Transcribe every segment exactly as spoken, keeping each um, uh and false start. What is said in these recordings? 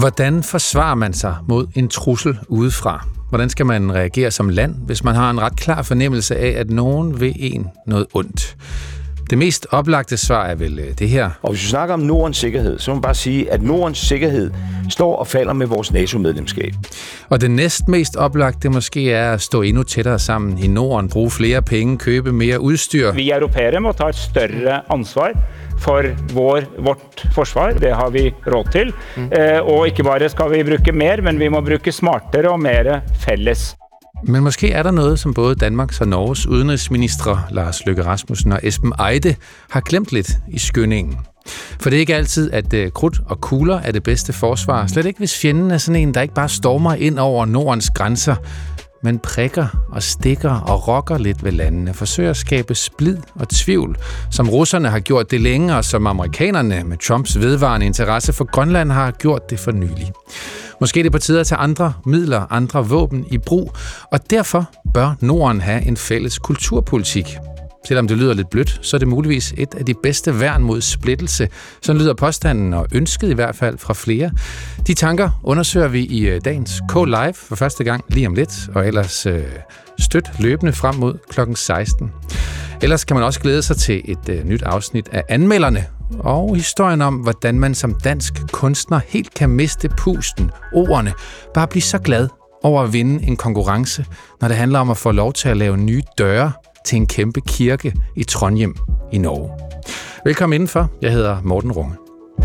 Hvordan forsvarer man sig mod en trussel udefra? Hvordan skal man reagere som land, hvis man har en ret klar fornemmelse af, at nogen vil en noget ondt? Det mest oplagte svar er vel det her. Og hvis vi snakker om Nordens sikkerhed, så må man bare sige, at Nordens sikkerhed står og falder med vores NATO-medlemskab. Og det næst mest oplagte måske er at stå endnu tættere sammen i Norden, bruge flere penge, købe mere udstyr. Vi europæere må tage et større ansvar for vår, vort forsvar. Det har vi råd til. Mm. Og ikke bare skal vi bruge mere, men vi må bruge smartere og mere fælles. Men måske er der noget, som både Danmarks og Norges udenrigsministre Lars Løkke Rasmussen og Esben Eide har glemt lidt i skyndingen. For det er ikke altid, at uh, krudt og kugler er det bedste forsvar. Slet ikke, hvis fjenden er sådan en, der ikke bare stormer ind over Nordens grænser, men prikker og stikker og rokker lidt ved landene, forsøger at skabe splid og tvivl, som russerne har gjort det længe, og som amerikanerne med Trumps vedvarende interesse for Grønland har gjort det for nylig. Måske er det på tide at tage andre midler, andre våben i brug, og derfor bør Norden have en fælles kulturpolitik. Selvom det lyder lidt blødt, så er det muligvis et af de bedste værn mod splittelse. Sådan lyder påstanden, og ønsket i hvert fald fra flere. De tanker undersøger vi i dagens K-Live for første gang lige om lidt, og ellers øh, støt løbende frem mod klokken seksten. Ellers kan man også glæde sig til et øh, nyt afsnit af Anmelderne, og historien om, hvordan man som dansk kunstner helt kan miste pusten, ordene, bare blive så glad over at vinde en konkurrence, når det handler om at få lov til at lave nye døre til en kæmpe kirke i Trondheim i Norge. Velkommen indenfor. Jeg hedder Morten Runge.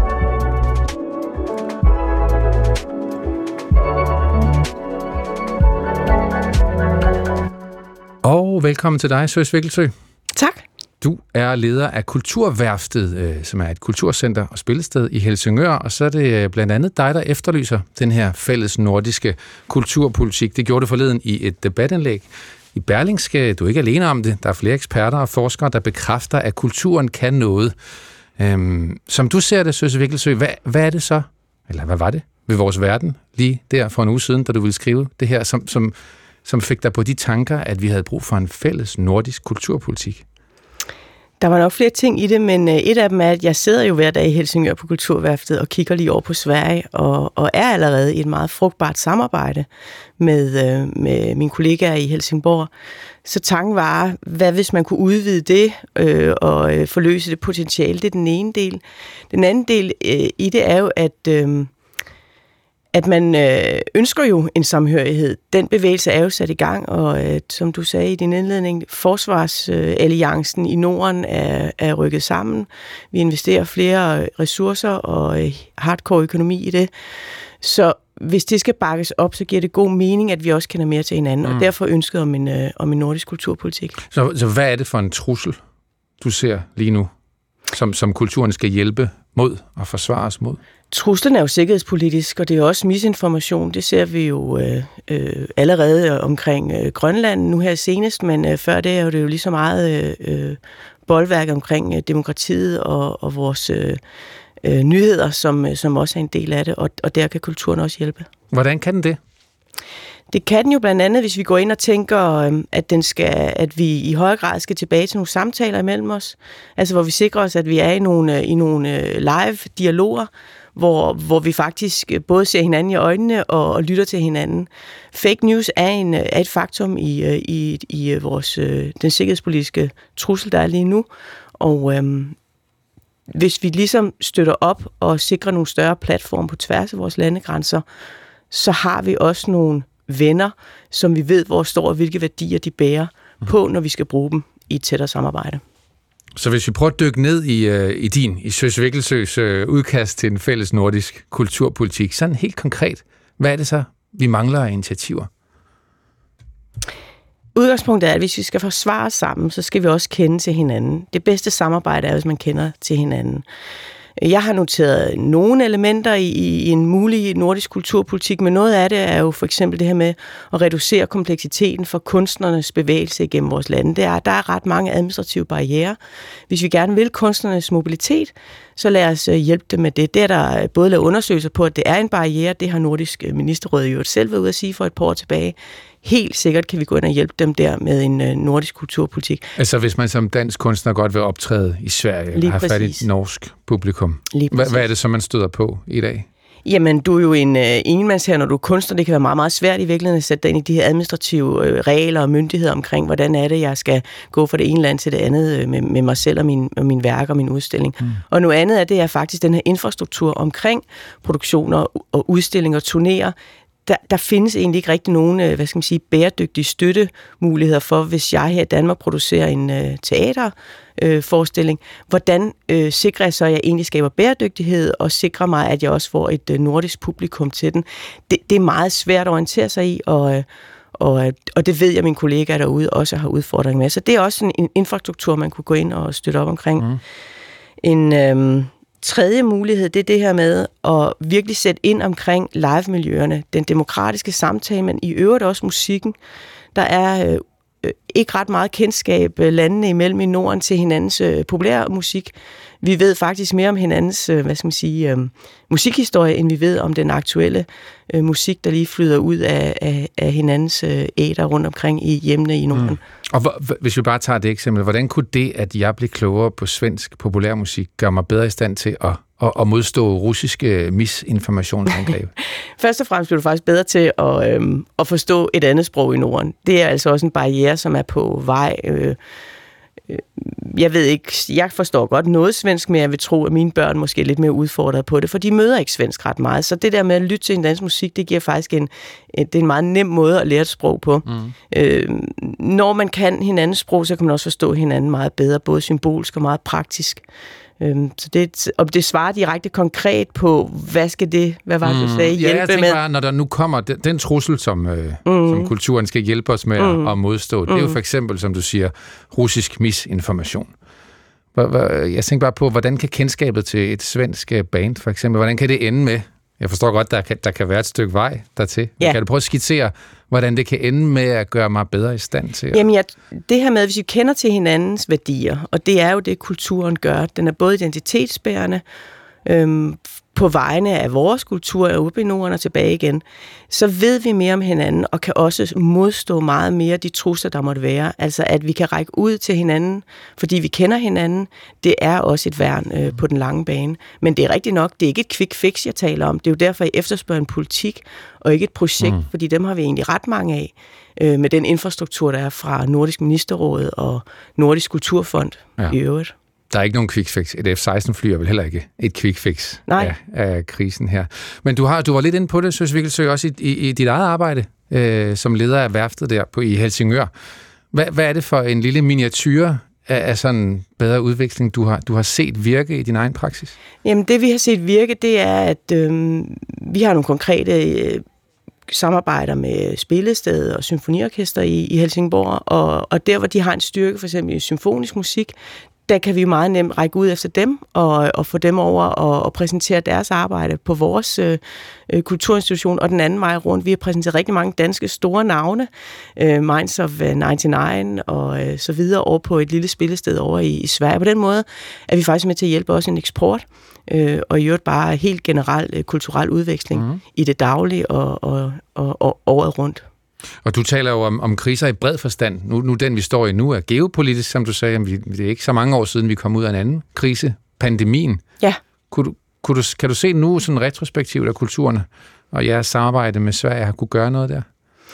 Og velkommen til dig, Søs Vikkelsø. Tak. Du er leder af Kulturværftet, som er et kulturcenter og spillested i Helsingør, og så er det blandt andet dig, der efterlyser den her fælles nordiske kulturpolitik. Det gjorde du forleden i et debatindlæg i Berlingske. Du er ikke alene om det. Der er flere eksperter og forskere, der bekræfter, at kulturen kan noget. Øhm, som du ser det, Søs Vikkelsø, hvad, hvad er det så, eller hvad var det ved vores verden lige der for en uge siden, da du ville skrive det her, som, som, som fik dig på de tanker, at vi havde brug for en fælles nordisk kulturpolitik? Der var nok flere ting i det, men et af dem er, at jeg sidder jo hver dag i Helsingør på Kulturværftet og kigger lige over på Sverige, og, og er allerede i et meget frugtbart samarbejde med, med mine kollegaer i Helsingborg. Så tanken var, hvad hvis man kunne udvide det øh, og øh, forløse det potentiale? Det er den ene del. Den anden del øh, i det er jo, at... Øh, at man øh, ønsker jo en samhørighed. Den bevægelse er jo sat i gang, og øh, som du sagde i din indledning, forsvarsalliancen øh, i Norden er, er rykket sammen. Vi investerer flere ressourcer og øh, hardcore økonomi i det. Så hvis det skal bakkes op, så giver det god mening, at vi også kender mere til hinanden, mm. og derfor ønsket om en, øh, om en nordisk kulturpolitik. Så, så hvad er det for en trussel, du ser lige nu, som, som kulturen skal hjælpe mod og forsvares mod? Truslen er jo sikkerhedspolitisk, og det er også misinformation. Det ser vi jo øh, øh, allerede omkring øh, Grønland nu her senest, men øh, før det er jo det jo lige så meget øh, boldværk omkring øh, demokratiet og, og vores øh, øh, nyheder, som, øh, som også er en del af det, og, og der kan kulturen også hjælpe. Hvordan kan den det? Det kan den jo blandt andet, hvis vi går ind og tænker, at, den skal, at vi i højere grad skal tilbage til nogle samtaler imellem os. Altså hvor vi sikrer os, at vi er i nogle, i nogle live-dialoger, hvor, hvor vi faktisk både ser hinanden i øjnene og, og lytter til hinanden. Fake news er, en, er et faktum i, i, i vores, den sikkerhedspolitiske trussel, der er lige nu. Og øhm, hvis vi ligesom støtter op og sikrer nogle større platforme på tværs af vores landegrænser, så har vi også nogle venner, som vi ved, hvor står og hvilke værdier de bærer på, når vi skal bruge dem i et tættere samarbejde. Så hvis vi prøver at dykke ned i, uh, i din, i Søs Vikkelsøs uh, udkast til en fælles nordisk kulturpolitik, sådan helt konkret, hvad er det så, vi mangler af initiativer? Udgangspunktet er, at hvis vi skal forsvare os sammen, så skal vi også kende til hinanden. Det bedste samarbejde er, hvis man kender til hinanden. Jeg har noteret nogle elementer i, i en mulig nordisk kulturpolitik, men noget af det er jo for eksempel det her med at reducere kompleksiteten for kunstnernes bevægelse igennem vores lande. Det er, der er ret mange administrative barrierer. Hvis vi gerne vil kunstnernes mobilitet, så lad os hjælpe dem med det. Det er der både lavet undersøgelser på, at det er en barriere. Det har Nordisk Ministerråd jo selv været ude at sige for et par år tilbage. Helt sikkert kan vi gå ind og hjælpe dem der med en øh, nordisk kulturpolitik. Altså hvis man som dansk kunstner godt vil optræde i Sverige, eller har fat i et norsk publikum, hvad, hvad er det så, man støder på i dag? Jamen, du er jo en øh, enmands her, når du er kunstner. Det kan være meget, meget svært i virkeligheden at sætte dig ind i de her administrative øh, regler og myndigheder omkring, hvordan er det, jeg skal gå fra det ene land til det andet øh, med, med mig selv og min, og min værk og min udstilling. Mm. Og noget andet er, det er faktisk den her infrastruktur omkring produktioner og udstillinger og turnéer. Der, der findes egentlig ikke rigtig nogen, hvad skal man sige, bæredygtige støttemuligheder for, hvis jeg her i Danmark producerer en øh, teaterforestilling. Øh, hvordan øh, sikrer jeg så, at jeg egentlig skaber bæredygtighed, og sikrer mig, at jeg også får et øh, nordisk publikum til den? Det, det er meget svært at orientere sig i, og, og, og det ved jeg, at mine kollegaer derude også har udfordringer med. Så det er også en infrastruktur, man kunne gå ind og støtte op omkring. Mm. En... Øh, Tredje mulighed, det er det her med at virkelig sætte ind omkring live-miljøerne, den demokratiske samtale, men i øvrigt også musikken. Der er øh, ikke ret meget kendskab øh, landene imellem i Norden til hinandens øh, populære musik. Vi ved faktisk mere om hinandens øh, hvad skal man sige, øh, musikhistorie, end vi ved om den aktuelle øh, musik, der lige flyder ud af, af, af hinandens øh, æter rundt omkring i hjemmene i Norden. Mm. Og hvor, hvis vi bare tager det eksempel, hvordan kunne det, at jeg blev klogere på svensk populærmusik, gøre mig bedre i stand til at, at, at modstå russiske misinformationsangreb? Først og fremmest bliver du faktisk bedre til at, øhm, at forstå et andet sprog i Norden. Det er altså også en barriere, som er på vej. Øh, Jeg ved ikke, jeg forstår godt noget svensk, men jeg vil tro, at mine børn måske er lidt mere udfordret på det, for de møder ikke svensk ret meget. Så det der med at lytte til en dansk musik, det giver faktisk en, det er en meget nem måde at lære et sprog på. Mm. Øh, når man kan hinandens sprog, så kan man også forstå hinanden meget bedre, både symbolsk og meget praktisk. Så det, om det svarer direkte konkret på, hvad skal det, hvad var det, du sagde, hjælpe med? Ja, jeg tænker bare, når der nu kommer den, den trussel, som, øh, mm. som kulturen skal hjælpe os med mm. at, at modstå, det er jo for eksempel, som du siger, russisk misinformation. Jeg tænker bare på, hvordan kan kendskabet til et svensk band, for eksempel, hvordan kan det ende med? Jeg forstår godt, der kan, der kan være et stykke vej dertil. Ja. Kan du prøve at skitsere, hvordan det kan ende med at gøre mig bedre i stand til? At... Jamen, ja, det her med, hvis vi kender til hinandens værdier, og det er jo det, kulturen gør. Den er både identitetsbærende, øhm, på vegne af vores kultur, og ude i Norden og tilbage igen, så ved vi mere om hinanden, og kan også modstå meget mere de trusler, der måtte være. Altså, at vi kan række ud til hinanden, fordi vi kender hinanden, det er også et værn øh, på den lange bane. Men det er rigtigt nok, det er ikke et quick fix, jeg taler om. Det er jo derfor, jeg efterspørger en politik, og ikke et projekt, mm. fordi dem har vi egentlig ret mange af, øh, med den infrastruktur, der er fra Nordisk Ministerråd og Nordisk Kulturfond ja. i øvrigt. Der er ikke nogen quick fix. Et F seksten fly er vel heller ikke et quick fix af, af krisen her. Men du har du var lidt inde på det, Søs Vikkelsøe, også i, i, i dit eget arbejde øh, som leder af værftet der på, i Helsingør. Hvad, hvad er det for en lille miniature af, af sådan bedre udveksling, du har, du har set virke i din egen praksis? Jamen det, vi har set virke, det er, at øh, vi har nogle konkrete øh, samarbejder med spillested og symfoniorkester i, i Helsingborg, og, og der, hvor de har en styrke, for eksempel i symfonisk musik, der kan vi meget nemt række ud efter dem og, og få dem over og, og præsentere deres arbejde på vores øh, kulturinstitution, og den anden vej rundt. Vi har præsenteret rigtig mange danske store navne, øh, Minds of nioghalvfems og øh, så videre, over på et lille spillested over i, i Sverige. På den måde er vi faktisk med til at hjælpe også en eksport, øh, og i øvrigt bare helt generel øh, kulturel udveksling mm. i det daglige og, og, og, og året rundt. Og du taler jo om, om kriser i bred forstand. Nu, nu den, vi står i nu, er geopolitisk, som du sagde. Vi, det er ikke så mange år siden, vi kom ud af en anden krise, pandemien. Ja. Kunne du, kunne du, kan du se nu sådan retrospektivt af kulturerne, og jeres samarbejde med Sverige har kunne gøre noget der?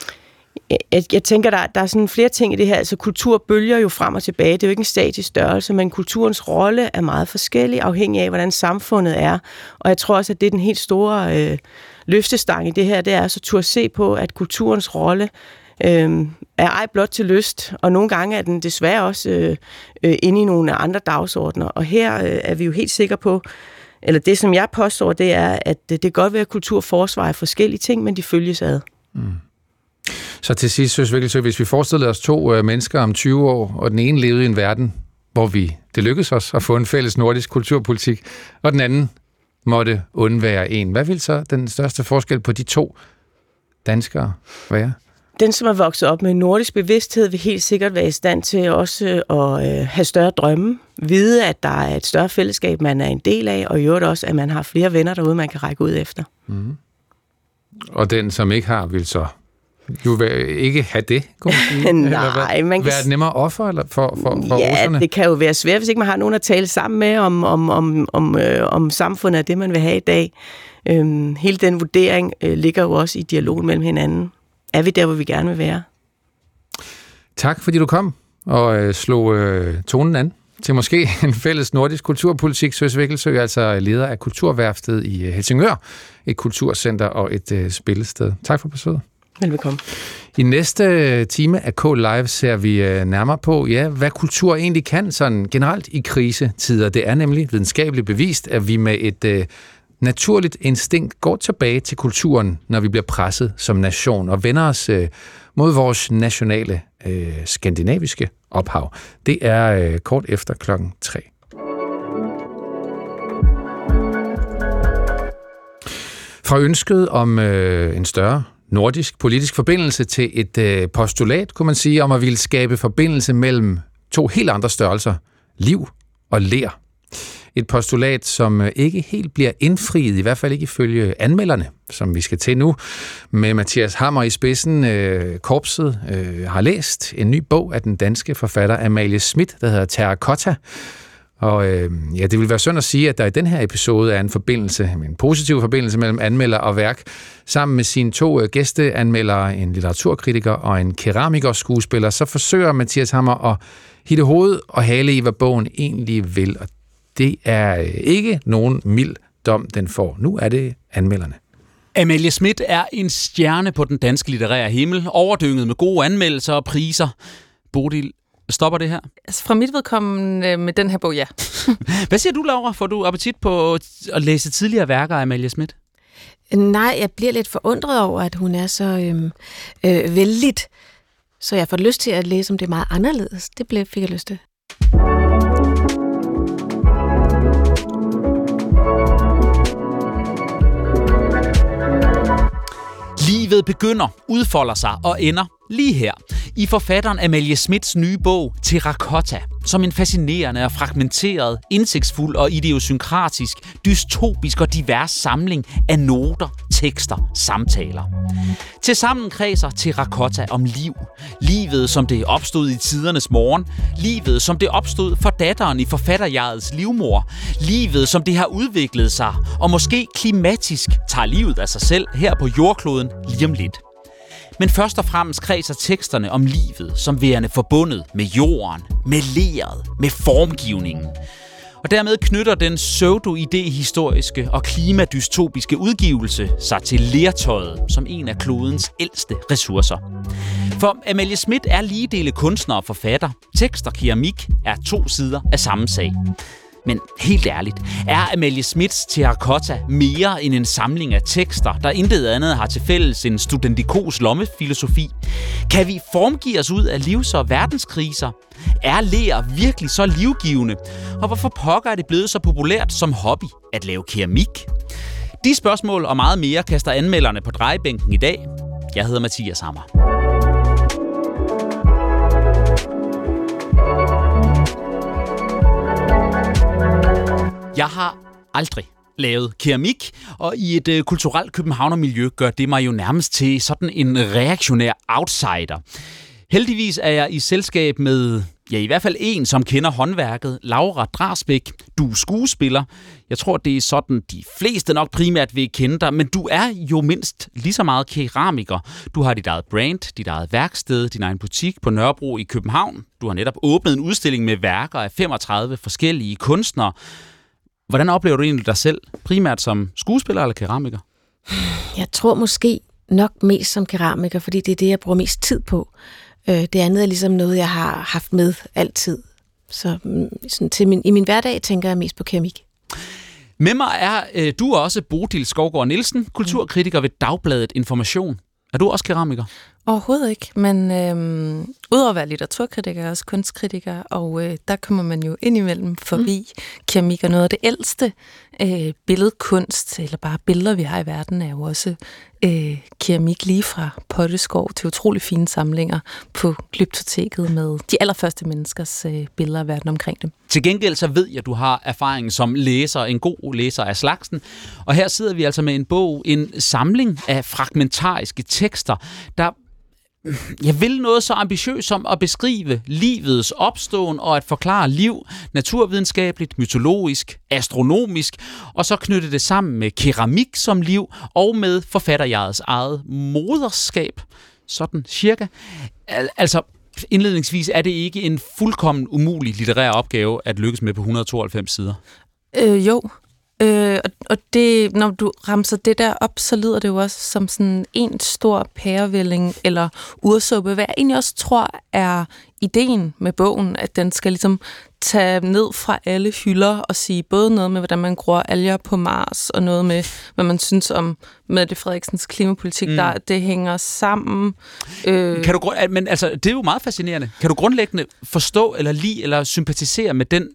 Jeg, jeg tænker, der, der er sådan flere ting i det her. Altså, kultur bølger jo frem og tilbage. Det er jo ikke en statisk størrelse, men kulturens rolle er meget forskellig, afhængig af, hvordan samfundet er. Og jeg tror også, at det er den helt store øh, løftestang i det her, det er altså at turde se på, at kulturens rolle øh, er ej blot til lyst, og nogle gange er den desværre også øh, øh, inde i nogle andre dagsordner. Og her øh, er vi jo helt sikre på, eller det, som jeg påstår, det er, at det kan godt være, at kulturforsvar er forskellige ting, men de følges ad. Mm. Så til sidst, Søs Vikkelsøe, hvis vi forestiller os to øh, mennesker om tyve år, og den ene levede i en verden, hvor vi det lykkedes os at få en fælles nordisk kulturpolitik, og den anden måtte undvære en. Hvad vil så den største forskel på de to danskere være? Den, som er vokset op med nordisk bevidsthed, vil helt sikkert være i stand til også at øh, have større drømme, vide, at der er et større fællesskab, man er en del af, og i øvrigt også, at man har flere venner derude, man kan række ud efter. Mm. Og den, som ikke har, vil så Du vil ikke have det, kunne man sige? Nej, man kan... Være et nemmere offer eller for, for, for ja, russerne? Det kan jo være svært, hvis ikke man har nogen at tale sammen med om, om, om, om, øh, om samfundet og det, man vil have i dag. Øhm, hele den vurdering øh, ligger jo også i dialogen mellem hinanden. Er vi der, hvor vi gerne vil være? Tak, fordi du kom og øh, slog øh, tonen an til måske en fælles nordisk kulturpolitik. Søs Vikkelsø, altså leder af Kulturværftet i Helsingør, et kulturcenter og et øh, spillested. Tak for besøget. Velbekomme. I næste time af K-Live ser vi øh, nærmere på, ja, hvad kultur egentlig kan sådan generelt i krisetider. Det er nemlig videnskabeligt bevist, at vi med et øh, naturligt instinkt går tilbage til kulturen, når vi bliver presset som nation og vender os øh, mod vores nationale øh, skandinaviske ophav. Det er øh, kort efter klokken tre. Fra ønsket om øh, en større nordisk politisk forbindelse til et øh, postulat, kunne man sige, om at ville skabe forbindelse mellem to helt andre størrelser, liv og ler. Et postulat, som ikke helt bliver indfriet, i hvert fald ikke ifølge anmelderne, som vi skal til nu. Med Mathias Hammer i spidsen, øh, korpset øh, har læst en ny bog af den danske forfatter Amalie Schmidt, der hedder Terracotta. Og øh, ja, det vil være synd at sige, at der i den her episode er en forbindelse, en positiv forbindelse mellem anmelder og værk, sammen med sine to øh, gæsteanmeldere, en litteraturkritiker og en keramiker-skuespiller, så forsøger Mathias Hammer at hitte hoved og hale i, hvad bogen egentlig vil. Og det er ikke nogen mild dom, den får. Nu er det anmelderne. Amalie Schmidt er en stjerne på den danske litterære himmel, overdynget med gode anmeldelser og priser. Bodil, stopper det her? Altså fra mit vedkommende med den her bog, ja. Hvad siger du, Laura? Får du appetit på at læse tidligere værker af Amalie Schmidt? Nej, jeg bliver lidt forundret over, at hun er så øhm, øh, vældigt. Så jeg får lyst til at læse om det meget anderledes. Det blev, fik jeg lyst til. Livet begynder, udfolder sig og ender lige her i forfatteren Amalie Schmidts nye bog Terracotta, som en fascinerende og fragmenteret, indsigtsfuld og idiosynkratisk, dystopisk og divers samling af noter, tekster, samtaler. Tilsammen kredser Terracotta om liv. Livet, som det opstod i tidernes morgen. Livet, som det opstod for datteren i forfatterjegets livmor. Livet, som det har udviklet sig, og måske klimatisk tager livet af sig selv her på jordkloden lige om lidt. Men først og fremmest kredser teksterne om livet som værende forbundet med jorden, med leret, med formgivningen. Og dermed knytter den pseudo-idehistoriske og klimadystopiske udgivelse sig til lertøjet som en af klodens ældste ressourcer. For Amalie Schmidt er ligedele kunstner og forfatter. Tekst og keramik er to sider af samme sag. Men helt ærligt, er Amalie Schmidts Terracotta mere end en samling af tekster, der intet andet har til fælles end studentikos lommefilosofi? Kan vi formgive os ud af livs- og verdenskriser? Er ler virkelig så livgivende? Og hvorfor pokker er det blevet så populært som hobby at lave keramik? De spørgsmål og meget mere kaster anmelderne på drejebænken i dag. Jeg hedder Mathias Hammer. Jeg har aldrig lavet keramik, og i et øh, kulturelt københavnermiljø gør det mig jo nærmest til sådan en reaktionær outsider. Heldigvis er jeg i selskab med, ja i hvert fald en, som kender håndværket, Laura Drasbæk. Du er skuespiller. Jeg tror, det er sådan, de fleste nok primært vil kende dig, men du er jo mindst lige så meget keramiker. Du har dit eget brand, dit eget værksted, din egen butik på Nørrebro i København. Du har netop åbnet en udstilling med værker af femogtredive forskellige kunstnere. Hvordan oplever du egentlig dig selv, primært som skuespiller eller keramiker? Jeg tror måske nok mest som keramiker, fordi det er det, jeg bruger mest tid på. Det andet er ligesom noget, jeg har haft med altid. Så sådan til min, i min hverdag tænker jeg mest på keramik. Med mig er øh, du også Bodil Skovgaard Nielsen, kulturkritiker ved Dagbladet Information. Er du også keramiker? Overhovedet ikke, men øhm, udover at være litteraturkritiker, er jeg også kunstkritiker, og øh, der kommer man jo indimellem forbi mm. keramik, og noget af det ældste øh, billedkunst, eller bare billeder, vi har i verden, er jo også øh, keramik lige fra Potteskov til utrolig fine samlinger på Glyptoteket med de allerførste menneskers øh, billeder af verden omkring dem. Til gengæld så ved jeg, at du har erfaring som læser, en god læser af slagsen, og her sidder vi altså med en bog, en samling af fragmentariske tekster, der jeg vil noget så ambitiøst som at beskrive livets opståen og at forklare liv naturvidenskabeligt, mytologisk, astronomisk, og så knytte det sammen med keramik som liv og med forfatterjegets eget moderskab. Sådan cirka. Al- altså, indledningsvis er det ikke en fuldkommen umulig litterær opgave at lykkes med på et hundrede og tooghalvfems sider. Øh, jo. Øh, og, og det, når du ramser det der op, så lyder det jo også som sådan en stor pærevælling eller ursuppe, hvad jeg egentlig også tror er ideen med bogen, at den skal ligesom tage ned fra alle hylder og sige både noget med, hvordan man gror alger på Mars, og noget med, hvad man synes om Mette Frederiksens klimapolitik, mm. der det hænger sammen. Øh. Kan du, men altså, det er jo meget fascinerende. Kan du grundlæggende forstå eller lide eller sympatisere med den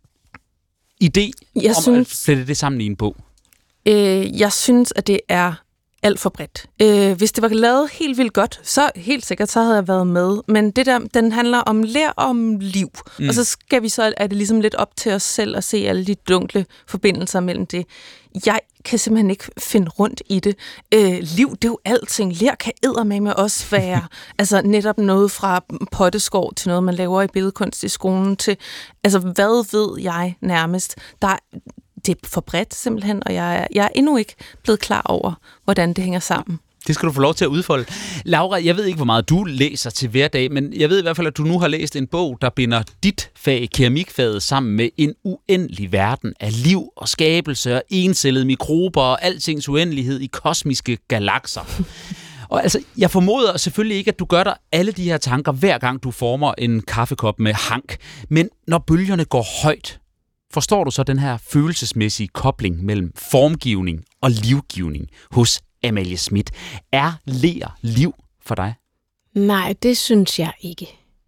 idé jeg om synes, at flette det sammen i en bog? Øh, jeg synes, at det er alt for bredt. Øh, hvis det var lavet helt vildt godt, så helt sikkert, så havde jeg været med. Men det der, den handler om lær om liv. Mm. Og så skal vi så, er det ligesom lidt op til os selv at se alle de dunkle forbindelser mellem det. Jeg kan simpelthen ikke finde rundt i det. Øh, liv, det er jo alting. Lær kan eddermame også være altså netop noget fra potteskår til noget, man laver i billedkunst i skolen til, altså hvad ved jeg nærmest. Der det er for bredt simpelthen, og jeg er, jeg er endnu ikke blevet klar over, hvordan det hænger sammen. Det skal du få lov til at udfolde. Laura, jeg ved ikke, hvor meget du læser til hverdag, men jeg ved i hvert fald, at du nu har læst en bog, der binder dit fag, keramikfaget, sammen med en uendelig verden af liv og skabelse og encellede mikrober og altings uendelighed i kosmiske galakser. Og altså, jeg formoder selvfølgelig ikke, at du gør dig alle de her tanker, hver gang du former en kaffekop med hank. Men når bølgerne går højt, forstår du så den her følelsesmæssige kobling mellem formgivning og livgivning hos Amalie Smith? Er ler liv for dig? Nej, det synes jeg ikke.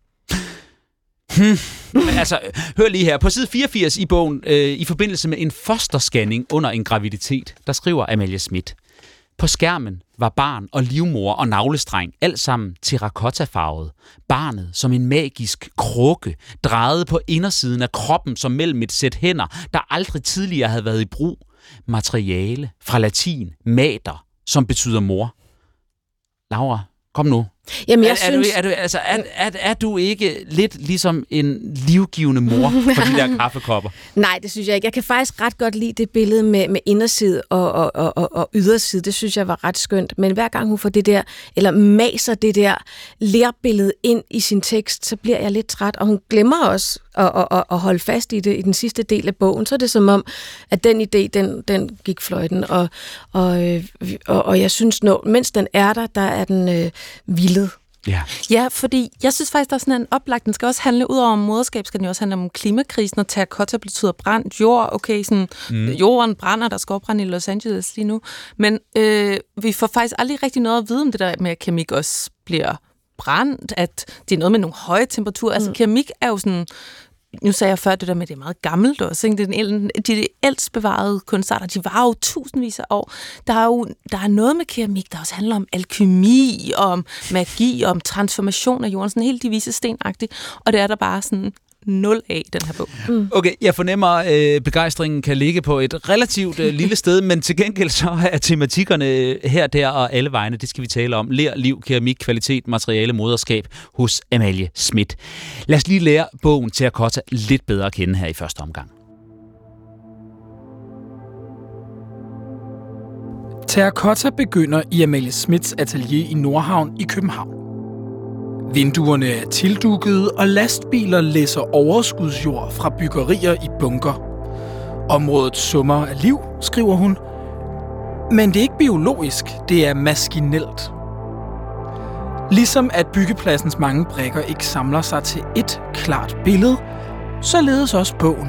Hmm. Men altså, hør lige her. På side fireogfirs i bogen, øh, i forbindelse med en fosterscanning under en graviditet, der skriver Amalie Smith: på skærmen var barn og livmor og navlestreng alt sammen terrakottafarvet. Barnet som en magisk krukke, drejede på indersiden af kroppen som mellem et sæt hænder, der aldrig tidligere havde været i brug. Materiale fra latin, mater, som betyder mor. Laura, kom nu. Jamen, jeg er, synes... er, du, er, du, altså, er, er, er du ikke lidt ligesom en livgivende mor for de der kaffekopper? Nej, det synes jeg ikke. Jeg kan faktisk ret godt lide det billede med, med inderside og, og, og, og, og yderside. Det synes jeg var ret skønt. Men hver gang hun får det der, eller maser det der lerbillede ind i sin tekst, så bliver jeg lidt træt. Og hun glemmer også at, at, at, at holde fast i det i den sidste del af bogen. Så er det som om, at den idé, den, den gik fløjten. Og, og, og, og jeg synes, når, mens den er der, der er den øh, vilde. Ja. ja, fordi jeg synes faktisk, der er sådan en oplagt. Den skal også handle, ud over moderskab, skal den jo også handle om klimakrisen, og terrakotta betyder brændt jord. Okay, sådan, mm. jorden brænder, der skal opbrænde i Los Angeles lige nu. Men øh, vi får faktisk aldrig rigtig noget at vide om det der med, at keramik også bliver brændt, at det er noget med nogle høje temperaturer. Mm. Altså keramik er jo sådan... Nu sagde jeg før det der med, at det er meget gammelt også. Ikke? Det er den, de ældst bevarede kunstarter, de var jo tusindvis af år. Der er jo der er noget med keramik, der også handler om alkymi, om magi, om transformation af jorden, sådan helt divise stenagtigt. Og det er der bare sådan nul af, den her bog. Mm. Okay, jeg fornemmer, at øh, begejstringen kan ligge på et relativt øh, lille sted, men til gengæld så er tematikkerne her, der og alle vegne, det skal vi tale om. Ler, liv, keramik, kvalitet, materiale, moderskab hos Amalie Smith. Lad os lige lære bogen Terrakotta lidt bedre at kende her i første omgang. Terrakotta begynder i Amalie Smiths atelier i Nordhavn i København. Vinduerne er tildukkede, og lastbiler læsser overskudsjord fra byggerier i bunker. Området summer af liv, skriver hun. Men det er ikke biologisk, det er maskinelt. Ligesom at byggepladsens mange brikker ikke samler sig til et klart billede, så ledes også bogen.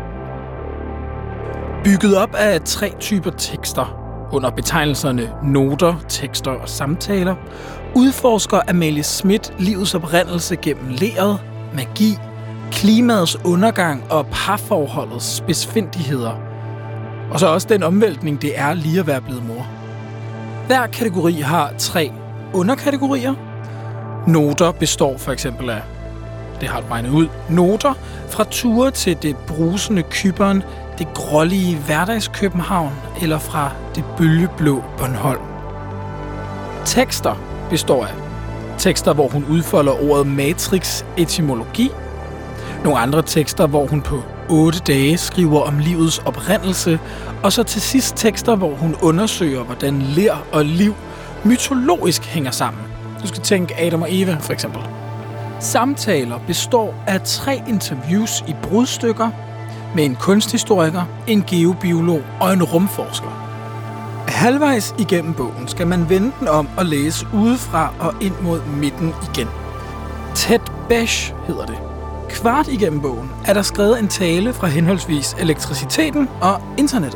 Bygget op af tre typer tekster, under betegnelserne noter, tekster og samtaler, udforsker Amalie Smith livets oprindelse gennem leret, magi, klimaets undergang og parforholdets spidsfindigheder. Og så også den omvæltning, det er lige at være blevet mor. Hver kategori har tre underkategorier. Noter består for eksempel af, det har du regnet ud, noter fra ture til det brusende Cypern, det grålige hverdagskøbenhavn eller fra det bølgeblå Bornholm. Tekster består af tekster, hvor hun udfolder ordet matrix etymologi. Nogle andre tekster, hvor hun på otte dage skriver om livets oprindelse. Og så til sidst tekster, hvor hun undersøger, hvordan ler og liv mytologisk hænger sammen. Du skal tænke Adam og Eva, for eksempel. Samtaler består af tre interviews i brudstykker med en kunsthistoriker, en geobiolog og en rumforsker. Halvvejs igennem bogen skal man vende den om og læse udefra og ind mod midten igen. Ted Besch hedder det. Kvart igennem bogen er der skrevet en tale fra henholdsvis elektriciteten og internettet.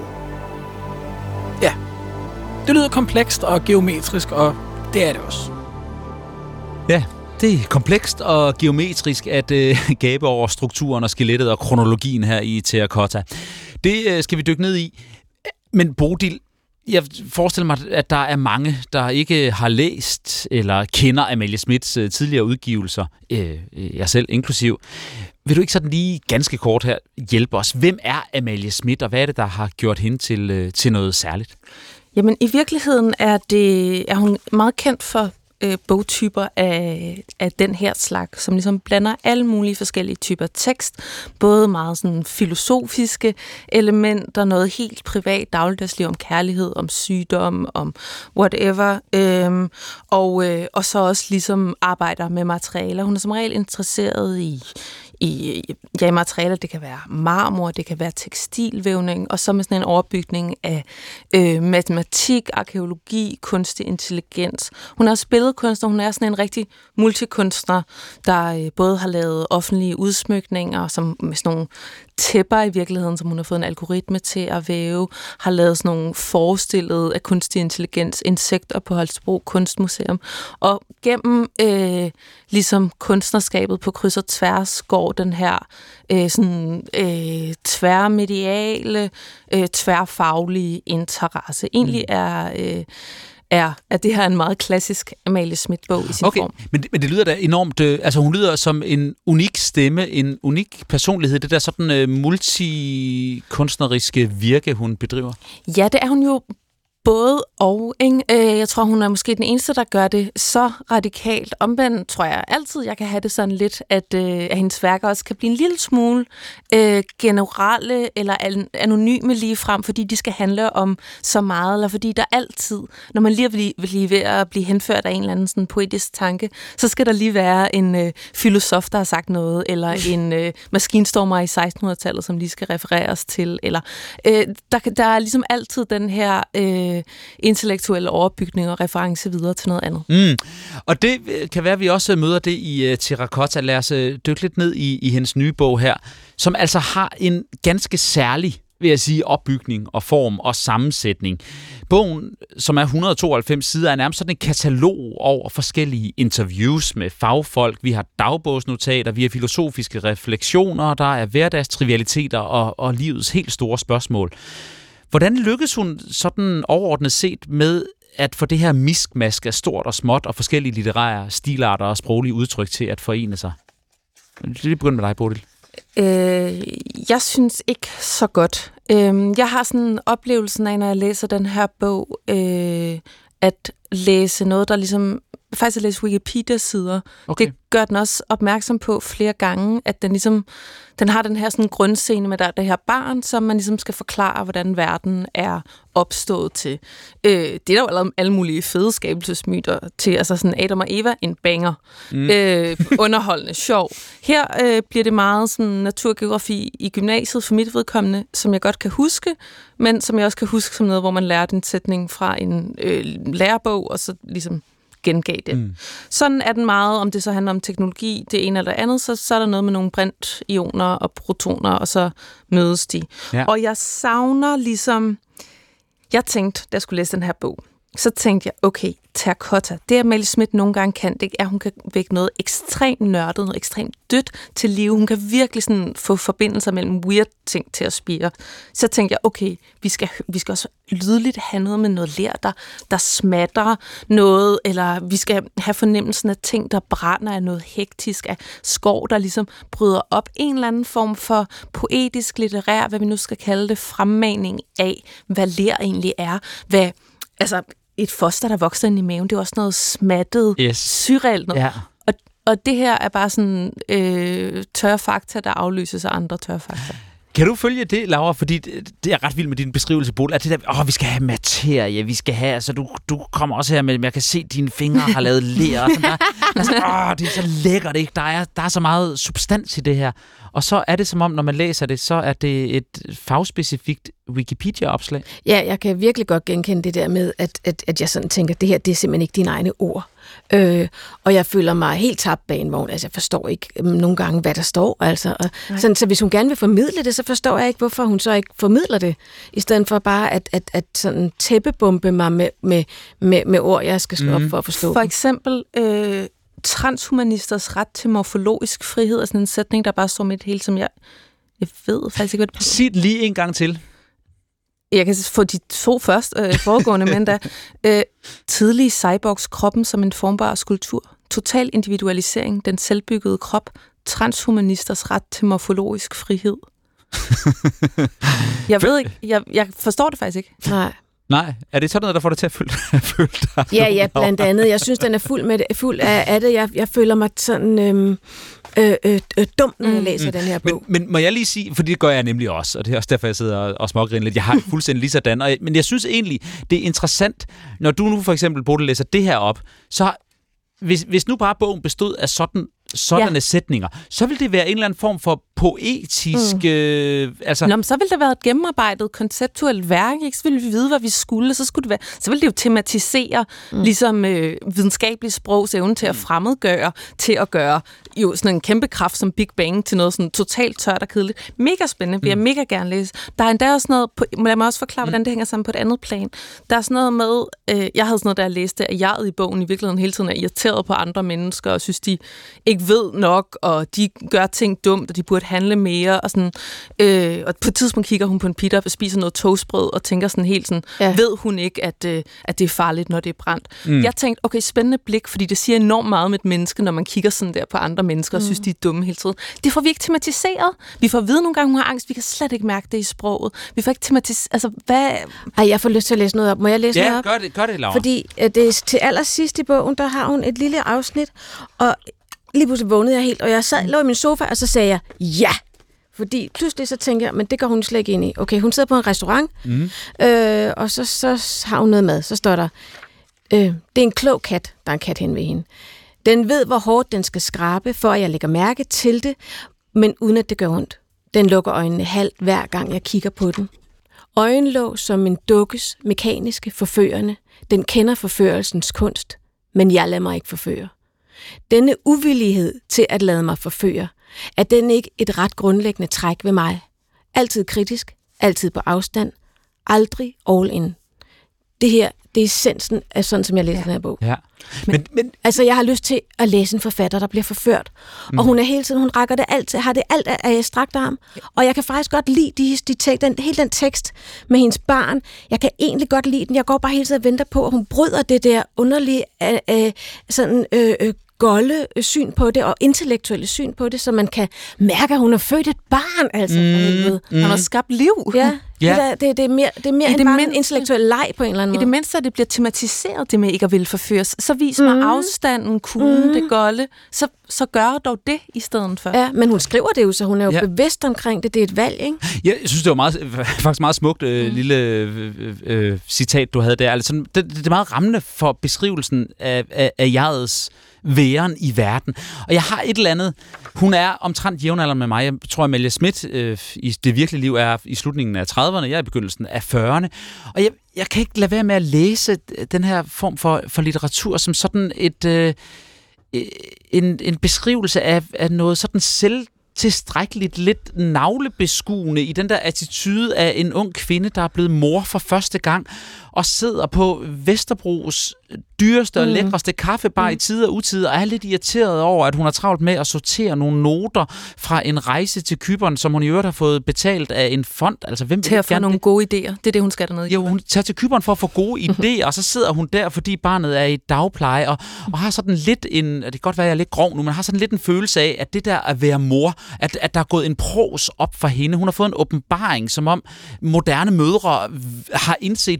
Ja, det lyder komplekst og geometrisk, og det er det også. Ja, det er komplekst og geometrisk at øh, gabe over strukturen og skelettet og kronologien her i Terracotta. Det øh, skal vi dykke ned i. Men Bodil, jeg forestiller mig, at der er mange, der ikke har læst eller kender Amalie Smiths øh, tidligere udgivelser, øh, jeg selv inklusiv. Vil du ikke sådan lige ganske kort her hjælpe os? Hvem er Amalie Smith, og hvad er det, der har gjort hende til, øh, til noget særligt? Jamen, i virkeligheden er, det, er hun meget kendt for øh, bogtyper af, af den her slags, som ligesom blander alle mulige forskellige typer tekst. Både meget sådan filosofiske elementer, noget helt privat, dagligdagsliv om kærlighed, om sygdom, om whatever. Øhm, og, øh, og så også ligesom arbejder med materialer. Hun er som regel interesseret i i ja, materialer. Det kan være marmor, det kan være tekstilvævning, og så med sådan en overbygning af øh, matematik, arkæologi, kunstig intelligens. Hun er også billedkunstner, hun er sådan en rigtig multikunstner, der øh, både har lavet offentlige udsmykninger, som med sådan nogle tæpper i virkeligheden, som hun har fået en algoritme til at væve, har lavet sådan nogle forestillede af kunstig intelligens insekter på Holstebro Kunstmuseum. Og gennem øh, ligesom kunstnerskabet på kryds og tværs går den her øh, sådan øh, tværmediale, øh, tværfaglige interesse. Egentlig er øh, er, at det her er en meget klassisk Amalie Smith-bog i sin okay. form. Men det, men det lyder da enormt, øh, altså hun lyder som en unik stemme, en unik personlighed, det der sådan øh, multikunstneriske virke, hun bedriver. Ja, det er hun jo både og, ikke? Jeg tror, hun er måske den eneste, der gør det så radikalt. Omvendt tror jeg altid, jeg kan have det sådan lidt, at, øh, at hendes værker også kan blive en lille smule øh, generelle eller anonyme lige frem, fordi de skal handle om så meget, eller fordi der altid, når man lige vil blive ved at blive henført af en eller anden sådan poetisk tanke, så skal der lige være en øh, filosof, der har sagt noget, eller en øh, maskinstormer i sekstenhundredetallet, som lige skal refereres til, eller øh, der, der er ligesom altid den her øh, intellektuelle overbygning og reference videre til noget andet. Mm. Og det kan være, at vi også møder det i uh, Terracotta. Lad os uh, dykke lidt ned i, i hendes nye bog her, som altså har en ganske særlig, vil jeg sige, opbygning og form og sammensætning. Bogen, som er et hundrede og tooghalvfems sider, er nærmest sådan en katalog over forskellige interviews med fagfolk. Vi har dagbogsnotater, vi har filosofiske refleksioner, der er hverdagstrivialiteter og, og livets helt store spørgsmål. Hvordan lykkes hun sådan overordnet set med at få det her miskmask af stort og småt og forskellige litterære stilarter og sproglige udtryk til at forene sig? Det begynder med dig, Bodil. Øh, jeg synes ikke så godt. Øh, jeg har sådan oplevelsen af, når jeg læser den her bog, øh, at læse noget, der ligesom faktisk at læse Wikipedia-sider. Okay. Det gør den også opmærksom på flere gange, at den ligesom, den har den her sådan grundscene med der, det her barn, som man ligesom skal forklare, hvordan verden er opstået til. Øh, det er der jo allerede alle mulige fede skabelsesmyter til, altså sådan Adam og Eva, en banger. Mm. Øh, underholdende, sjov. Her øh, bliver det meget sådan naturgeografi i gymnasiet for mit vedkommende, som jeg godt kan huske, men som jeg også kan huske som noget, hvor man lærte en sætning fra en øh, lærebog, og så ligesom gengav det. Mm. Sådan er den meget, om det så handler om teknologi, det ene eller det andet, så, så er der noget med nogle brintionen og protoner, og så mødes de. Ja. Og jeg savner ligesom, jeg tænkte, da jeg skulle læse den her bog, så tænkte jeg, okay, Terracotta, det Amalie Smith nogle gange kan, det er, at hun kan vække noget ekstremt nørdet, noget ekstremt dødt til live. Hun kan virkelig sådan få forbindelser mellem weird ting til at spire. Så tænkte jeg, okay, vi skal, vi skal også lydligt have noget med noget ler, der, der smatter noget, eller vi skal have fornemmelsen af ting, der brænder, af noget hektisk, af skov, der ligesom bryder op. En eller anden form for poetisk, litterær, hvad vi nu skal kalde det, fremmaning af, hvad ler egentlig er, hvad altså et foster, der vokser ind i maven. Det er også noget smattet, yes. surrealt noget. Ja. Og, og det her er bare sådan øh, tørre fakta, der afløses af andre tørre fakta. Kan du følge det, Laura? Fordi det er ret vildt med din beskrivelse, Bo. At det der, åh, vi skal have materie, vi skal have, altså du, du kommer også her med, jeg kan se, at dine fingre har lavet ler, og sådan der. Altså, åh, det er så lækkert, ikke? Der er, der er så meget substans i det her. Og så er det som om, når man læser det, så er det et fagspecifikt Wikipedia-opslag. Ja, jeg kan virkelig godt genkende det der med, at, at, at jeg sådan tænker, det her, det er simpelthen ikke dine egne ord. Øh, og jeg føler mig helt tabt bag en vogn. Altså, jeg forstår ikke um, nogle gange, hvad der står. Altså, og sådan, så hvis hun gerne vil formidle det, så forstår jeg ikke, hvorfor hun så ikke formidler det, i stedet for bare at, at, at sådan tæppebombe mig med, med, med, med ord, jeg skal slå mm. op for at forstå. For eksempel øh, transhumanisters ret til morfologisk frihed er sådan en sætning, der bare står midt hele, som jeg, jeg ved faktisk ikke, hvad det... Sig det lige en gang til. Jeg kan få de to først øh, foregående, men da øh, tidlige cyborgs kroppen som en formbar skulptur, total individualisering, den selvbyggede krop, transhumanisters ret til morfologisk frihed. Jeg ved ikke, jeg, jeg forstår det faktisk ikke. Nej. Nej, er det sådan noget, der får dig til at føle, føle dig? Ja, ja, blandt andet. Jeg synes, den er fuld, med det, fuld af, af det. Jeg, jeg føler mig sådan øhm, øh, øh, øh, dum, når jeg læser mm. den her bog. Men, men må jeg lige sige, for det gør jeg nemlig også, og det er også derfor, jeg sidder og, og smågriner lidt. Jeg har fuldstændig lige sådan. Og, men jeg synes egentlig, det er interessant, når du nu for eksempel, Bodil, læser det her op, så hvis, hvis nu bare bogen bestod af sådan sådanne ja. sætninger, så vil det være en eller anden form for poetisk... Mm. Øh, altså... Nå, men så ville det være et gennemarbejdet, konceptuelt værk, ikke? Så ville vi vide, hvad vi skulle, så skulle det være... Så ville det jo tematisere, mm. ligesom øh, videnskabelig sprogs evne til at fremmedgøre, til at gøre jo sådan en kæmpe kraft som Big Bang til noget sådan totalt tørt og kedeligt. Mega spændende, vil jeg mm. mega gerne læse. Der er endda også noget... På, lad mig også forklare, mm. hvordan det hænger sammen på et andet plan. Der er sådan noget med... Øh, jeg havde sådan noget, der jeg læste, at jeget i bogen i virkeligheden hele tiden er irriteret på andre mennesker, og synes, de ikke ved nok, og de gør ting dumt, og de burde handle mere, og sådan, øh, og på et tidspunkt kigger hun på en pita og spiser noget toastbrød, og tænker sådan helt sådan, ja. ved hun ikke, at, øh, at det er farligt, når det er brændt. Mm. Jeg tænkte, okay, spændende blik, fordi det siger enormt meget om et menneske, når man kigger sådan der på andre mennesker, og mm. synes, de er dumme hele tiden. Det får vi ikke tematiseret. Vi får at vide nogle gange, hun har angst, vi kan slet ikke mærke det i sproget. Vi får ikke tematiseret, altså hvad... Ej, jeg får lyst til at læse noget op. Må jeg læse ja, noget op? Ja, gør det, gør det, Laura. Fordi øh, det er til allersidst i bogen, der har hun et lille afsnit, og lige pludselig vågnede jeg helt, og jeg sad, lå i min sofa, og så sagde jeg, ja! Fordi pludselig så tænker jeg, men det går hun slet ikke ind i. Okay, hun sidder på en restaurant, mm. øh, og så, så har hun noget mad. Så står der, øh, det er en klog kat, der er en kat hen ved hende. Den ved, hvor hårdt den skal skrabe, for at jeg lægger mærke til det, men uden at det gør ondt. Den lukker øjnene halvt, hver gang jeg kigger på den. Øjenlåg som en dukkes, mekaniske, forførende. Den kender forførelsens kunst, men jeg lader mig ikke forføre. Denne uvillighed til at lade mig forføre, er den ikke et ret grundlæggende træk ved mig? Altid kritisk, altid på afstand, aldrig all in. Det her, det er essensen af sådan, som jeg læser ja. den her bog. Ja. Men, men, altså, jeg har lyst til at læse en forfatter, der bliver forført. Mm. Og hun er hele tiden, hun rækker det alt, har det alt af strakt arm. Og jeg kan faktisk godt lide de, de tek, den, hele den tekst med hendes barn. Jeg kan egentlig godt lide den. Jeg går bare hele tiden og venter på, at hun bryder det der underlige, øh, øh, sådan... Øh, øh, golde syn på det, og intellektuelle syn på det, så man kan mærke, at hun har født et barn, altså, mm, for helvede. Mm. Hun har skabt liv. Ja, ja. Det, det, det er mere, det er mere end bare mindste, en intellektuel leg på en eller anden måde. I det mindste, at det bliver tematiseret, det med ikke at ville forføres, så viser mm. mig afstanden, kulden, mm. det golde, så, så gør dog det i stedet for. Ja, men hun skriver det jo, så hun er jo ja. bevidst omkring det. Det er et valg, ikke? Ja, jeg synes, det var meget, faktisk meget smukt øh, mm. lille øh, øh, citat, du havde der. Altså, det, det er meget rammende for beskrivelsen af, af, af jegets væren i verden. Og jeg har et eller andet... Hun er omtrent jævnaldrende med mig. Jeg tror, Amalie Smith øh, i det virkelige liv er i slutningen af trediverne. Jeg er i begyndelsen af fyrrerne. Og jeg, jeg kan ikke lade være med at læse den her form for, for litteratur som sådan et... Øh, en, en beskrivelse af, af noget sådan selv tilstrækkeligt lidt navlebeskuende i den der attitude af en ung kvinde, der er blevet mor for første gang, og sidder på Vesterbros dyreste og lækreste kaffebar mm. i tid og utid, og er lidt irriteret over, at hun har travlt med at sortere nogle noter fra en rejse til Cypern, som hun i øvrigt har fået betalt af en fond. Altså, hvem til at få nogle det? gode idéer. Det er det, hun skal dernede i. Jo, hun tager til Cypern for at få gode idéer, og så sidder hun der, fordi barnet er i dagpleje, og, og har sådan lidt en, det kan godt være, at jeg er lidt grov nu, men har sådan lidt en følelse af, at det der at være mor, at, at der er gået en pros op for hende. Hun har fået en åbenbaring, som om moderne mødre har indset noget, som ingen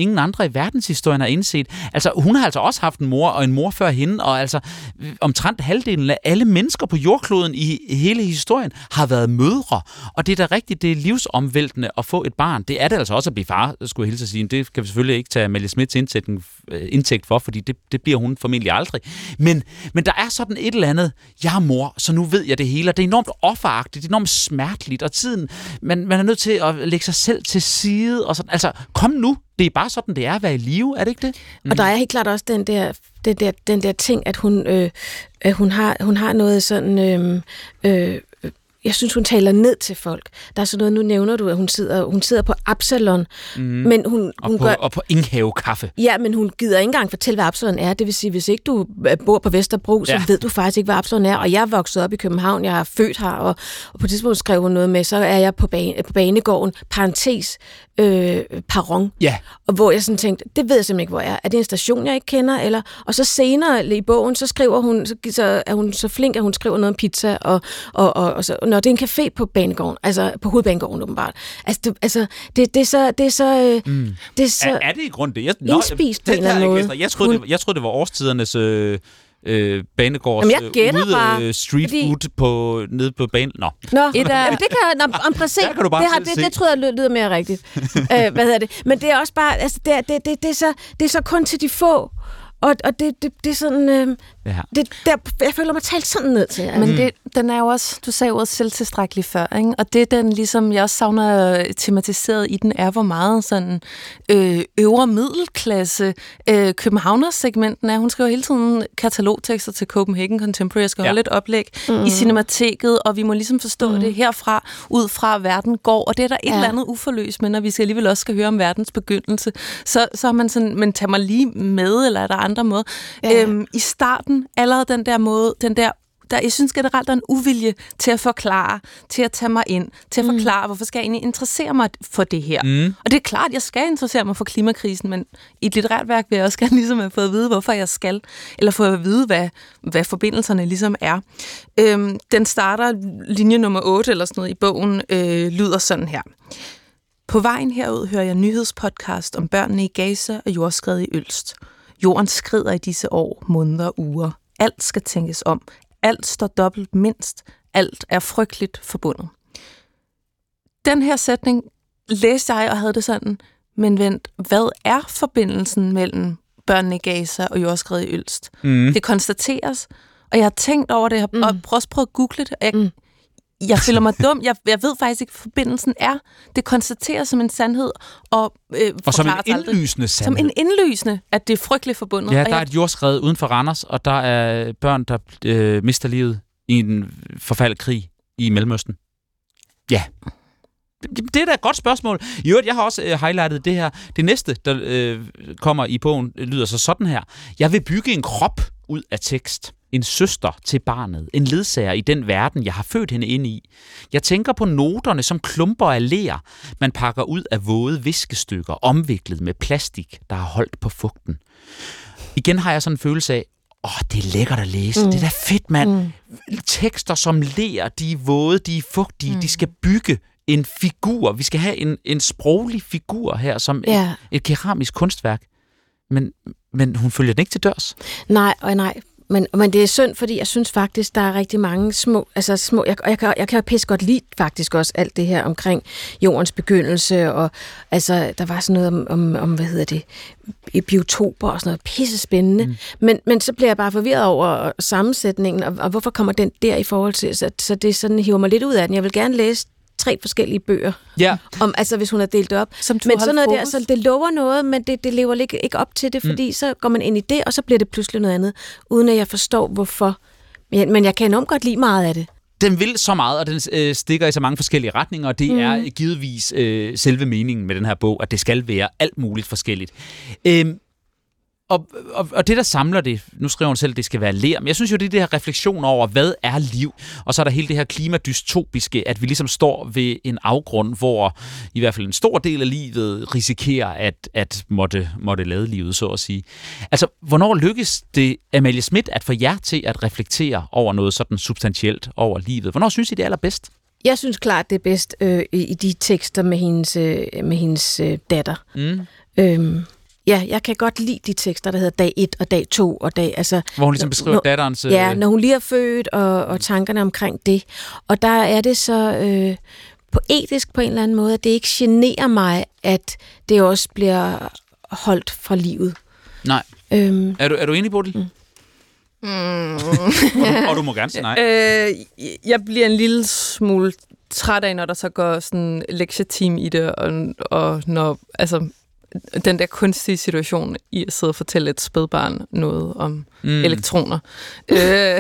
ingen andre i verdenshistorien har indset. Altså, hun har altså også haft en mor og en mor før hende, og altså omtrent halvdelen af alle mennesker på jordkloden i hele historien har været mødre. Og det er da rigtigt, det er livsomvæltende at få et barn. Det er det altså også at blive far, skulle jeg hilse at sige. Det kan vi selvfølgelig ikke tage Amalie Smiths indtægt for, fordi det, det bliver hun formentlig aldrig. Men, men der er sådan et eller andet, jeg er mor, så nu ved jeg det hele. Det er enormt offeragtigt, det er enormt smerteligt, og tiden, man, man er nødt til at lægge sig selv til side. Og sådan. Altså, kom nu, det er bare sådan, det er at være i live, er det ikke det? Mm. Og der er helt klart også den der, den der, den der ting, at hun, øh, hun, har, hun har noget sådan... Øh, øh, Jeg synes, hun taler ned til folk. Der er sådan noget, nu nævner du, at hun sidder, hun sidder på Absalon, mm. men hun, og, hun på, gør... og på Inghave Kaffe. Ja, men hun gider ikke engang fortælle, hvad Absalon er. Det vil sige, hvis ikke du bor på Vesterbro, så ja. ved du faktisk ikke, hvad Absalon er. Og jeg er vokset op i København, jeg er født her, og, og på det tidspunkt skrev hun noget med, så er jeg på, bane, på banegården, parentes, øh, perron. Ja. Og hvor jeg sådan tænkte, det ved jeg simpelthen ikke, hvor jeg er. Er det en station, jeg ikke kender? Eller... Og så senere i bogen, så skriver hun, så, så er hun så flink, at hun skriver noget om pizza, og, og, og, og så, når det er en café på banegården, altså på hovedbanegården åbenbart. Altså, det, altså, det, det er så... Det er så, mm. det er, så er, er det i grund det? Jeg, indspist på en eller anden måde. Jeg troede, det, jeg troede, det var årstidernes... Øh Øh, banegårds ude øh, street food fordi... på, nede på banen. Nå. Nå, et, uh, det kan, nå, om præcis, kan du bare det, har, det, det tror jeg lyder mere rigtigt. uh, hvad hedder det? Men det er også bare, altså, det, er, det, det, det, er så, det er så kun til de få, og, og det, det, det er sådan, øh, ja. det, der, jeg føler mig talt sådan ned til. Altså. Men det, den er jo også, du sagde ordet selvtilstrækkelig før, ikke? Og det den ligesom, jeg også savner tematiseret i den, er hvor meget sådan øh, øvre middelklasse øh, københavner-segmenten er. Hun skriver hele tiden katalogtekster til Copenhagen Contemporary, jeg skal ja. holde et oplæg mm. i Cinemateket, og vi må ligesom forstå mm. det herfra, ud fra verden går, og det er der et ja. eller andet uforløst, men når vi skal alligevel også skal høre om verdens begyndelse, så, så er man sådan, men tag mig lige med, eller er der andre måder. Ja. Øhm, I starten, allerede den der måde, den der, der, jeg synes generelt, der er en uvilje til at forklare, til at tage mig ind, til at mm. forklare, hvorfor skal jeg egentlig interessere mig for det her. Mm. Og det er klart, jeg skal interessere mig for klimakrisen, men i et litterært værk vil jeg også gerne ligesom have fået at vide, hvorfor jeg skal, eller få at vide, hvad, hvad forbindelserne ligesom er. Øhm, den starter, linje nummer otte eller sådan noget i bogen, øh, lyder sådan her. På vejen herud hører jeg nyhedspodcast om børnene i Gaza og jordskred i Ølst. Jorden skrider i disse år, måneder, uger. Alt skal tænkes om. Alt står dobbelt mindst. Alt er frygteligt forbundet. Den her sætning læste jeg og havde det sådan, men vent, hvad er forbindelsen mellem børnene i Gaza og jordskred i Ølst? Mm. Det konstateres, og jeg har tænkt over det, mm. og også prøvet at google det, jeg, mm. Jeg føler mig dum. Jeg, jeg ved faktisk ikke, hvad forbindelsen er. Det konstateres som en sandhed, og øh, og som en indlysende sandhed. Som en indlysende, at det er frygteligt forbundet. Ja, der er et jordskred uden for Randers, og der er børn, der øh, mister livet i en forfærdet krig i Mellemøsten. Ja. Det, det er da et godt spørgsmål. I øvrigt, jeg har også øh, highlightet det her. Det næste, der øh, kommer i bogen, lyder så sådan her. Jeg vil bygge en krop ud af tekst. En søster til barnet, en ledsager i den verden, jeg har født hende ind i. Jeg tænker på noterne som klumper af ler, man pakker ud af våde viskestykker, omviklet med plastik, der har holdt på fugten. Igen har jeg sådan en følelse af, åh, det er lækkert at læse, mm. det er da fedt, mand. Mm. Tekster som ler, de er våde, de er fugtige, mm. de skal bygge en figur. Vi skal have en, en sproglig figur her, som ja. et, et keramisk kunstværk. Men, men hun følger den ikke til dørs. Nej, og nej. Men, men det er synd, fordi jeg synes faktisk, der er rigtig mange små, altså små, jeg, jeg, kan, jeg kan jo pisse godt lide faktisk også alt det her omkring jordens begyndelse, og altså, der var sådan noget om, om, om hvad hedder det, biotoper og sådan noget pisse spændende, mm. men, men så bliver jeg bare forvirret over sammensætningen, og, og hvorfor kommer den der i forhold til, så, så det sådan hiver mig lidt ud af den. Jeg vil gerne læse tre forskellige bøger, ja. om, altså hvis hun har delt op. Som men sådan noget der, så det lover noget, men det, det lever ikke, ikke op til det, fordi mm. så går man ind i det, og så bliver det pludselig noget andet, uden at jeg forstår, hvorfor. Men, men jeg kan enormt godt lide meget af det. Den vil så meget, og den øh, stikker i så mange forskellige retninger, og det mm. er givetvis øh, selve meningen med den her bog, at det skal være alt muligt forskelligt. Øhm, Og, og, og det, der samler det, nu skriver hun selv, at det skal være ler, men jeg synes jo, det er det her refleksion over, hvad er liv? Og så er der hele det her klimadystopiske, at vi ligesom står ved en afgrund, hvor i hvert fald en stor del af livet risikerer at, at måtte, måtte lade livet, så at sige. Altså, hvornår lykkes det Amalie Smith at få jer til at reflektere over noget sådan substantielt over livet? Hvornår synes I, det er allerbedst? Jeg synes klart, det er bedst øh, i de tekster med hendes, øh, med hendes øh, datter. Mm. Øhm, Ja, jeg kan godt lide de tekster, der hedder dag et og dag to. Og dag, altså, hvor hun ligesom beskriver når, datterens... Ja, når hun lige er født, og, og tankerne omkring det. Og der er det så øh, poetisk på en eller anden måde, at det ikke generer mig, at det også bliver holdt fra livet. Nej. Øhm. Er, du, er du enig, Bodil? Mm. Mm. og, og du må gerne sige nej. Øh, jeg bliver en lille smule træt af, når der så går sådan lektieteam i det, og, og når, altså, den der kunstige situation i at sidde og fortælle et spædbarn noget om mm. elektroner. øh,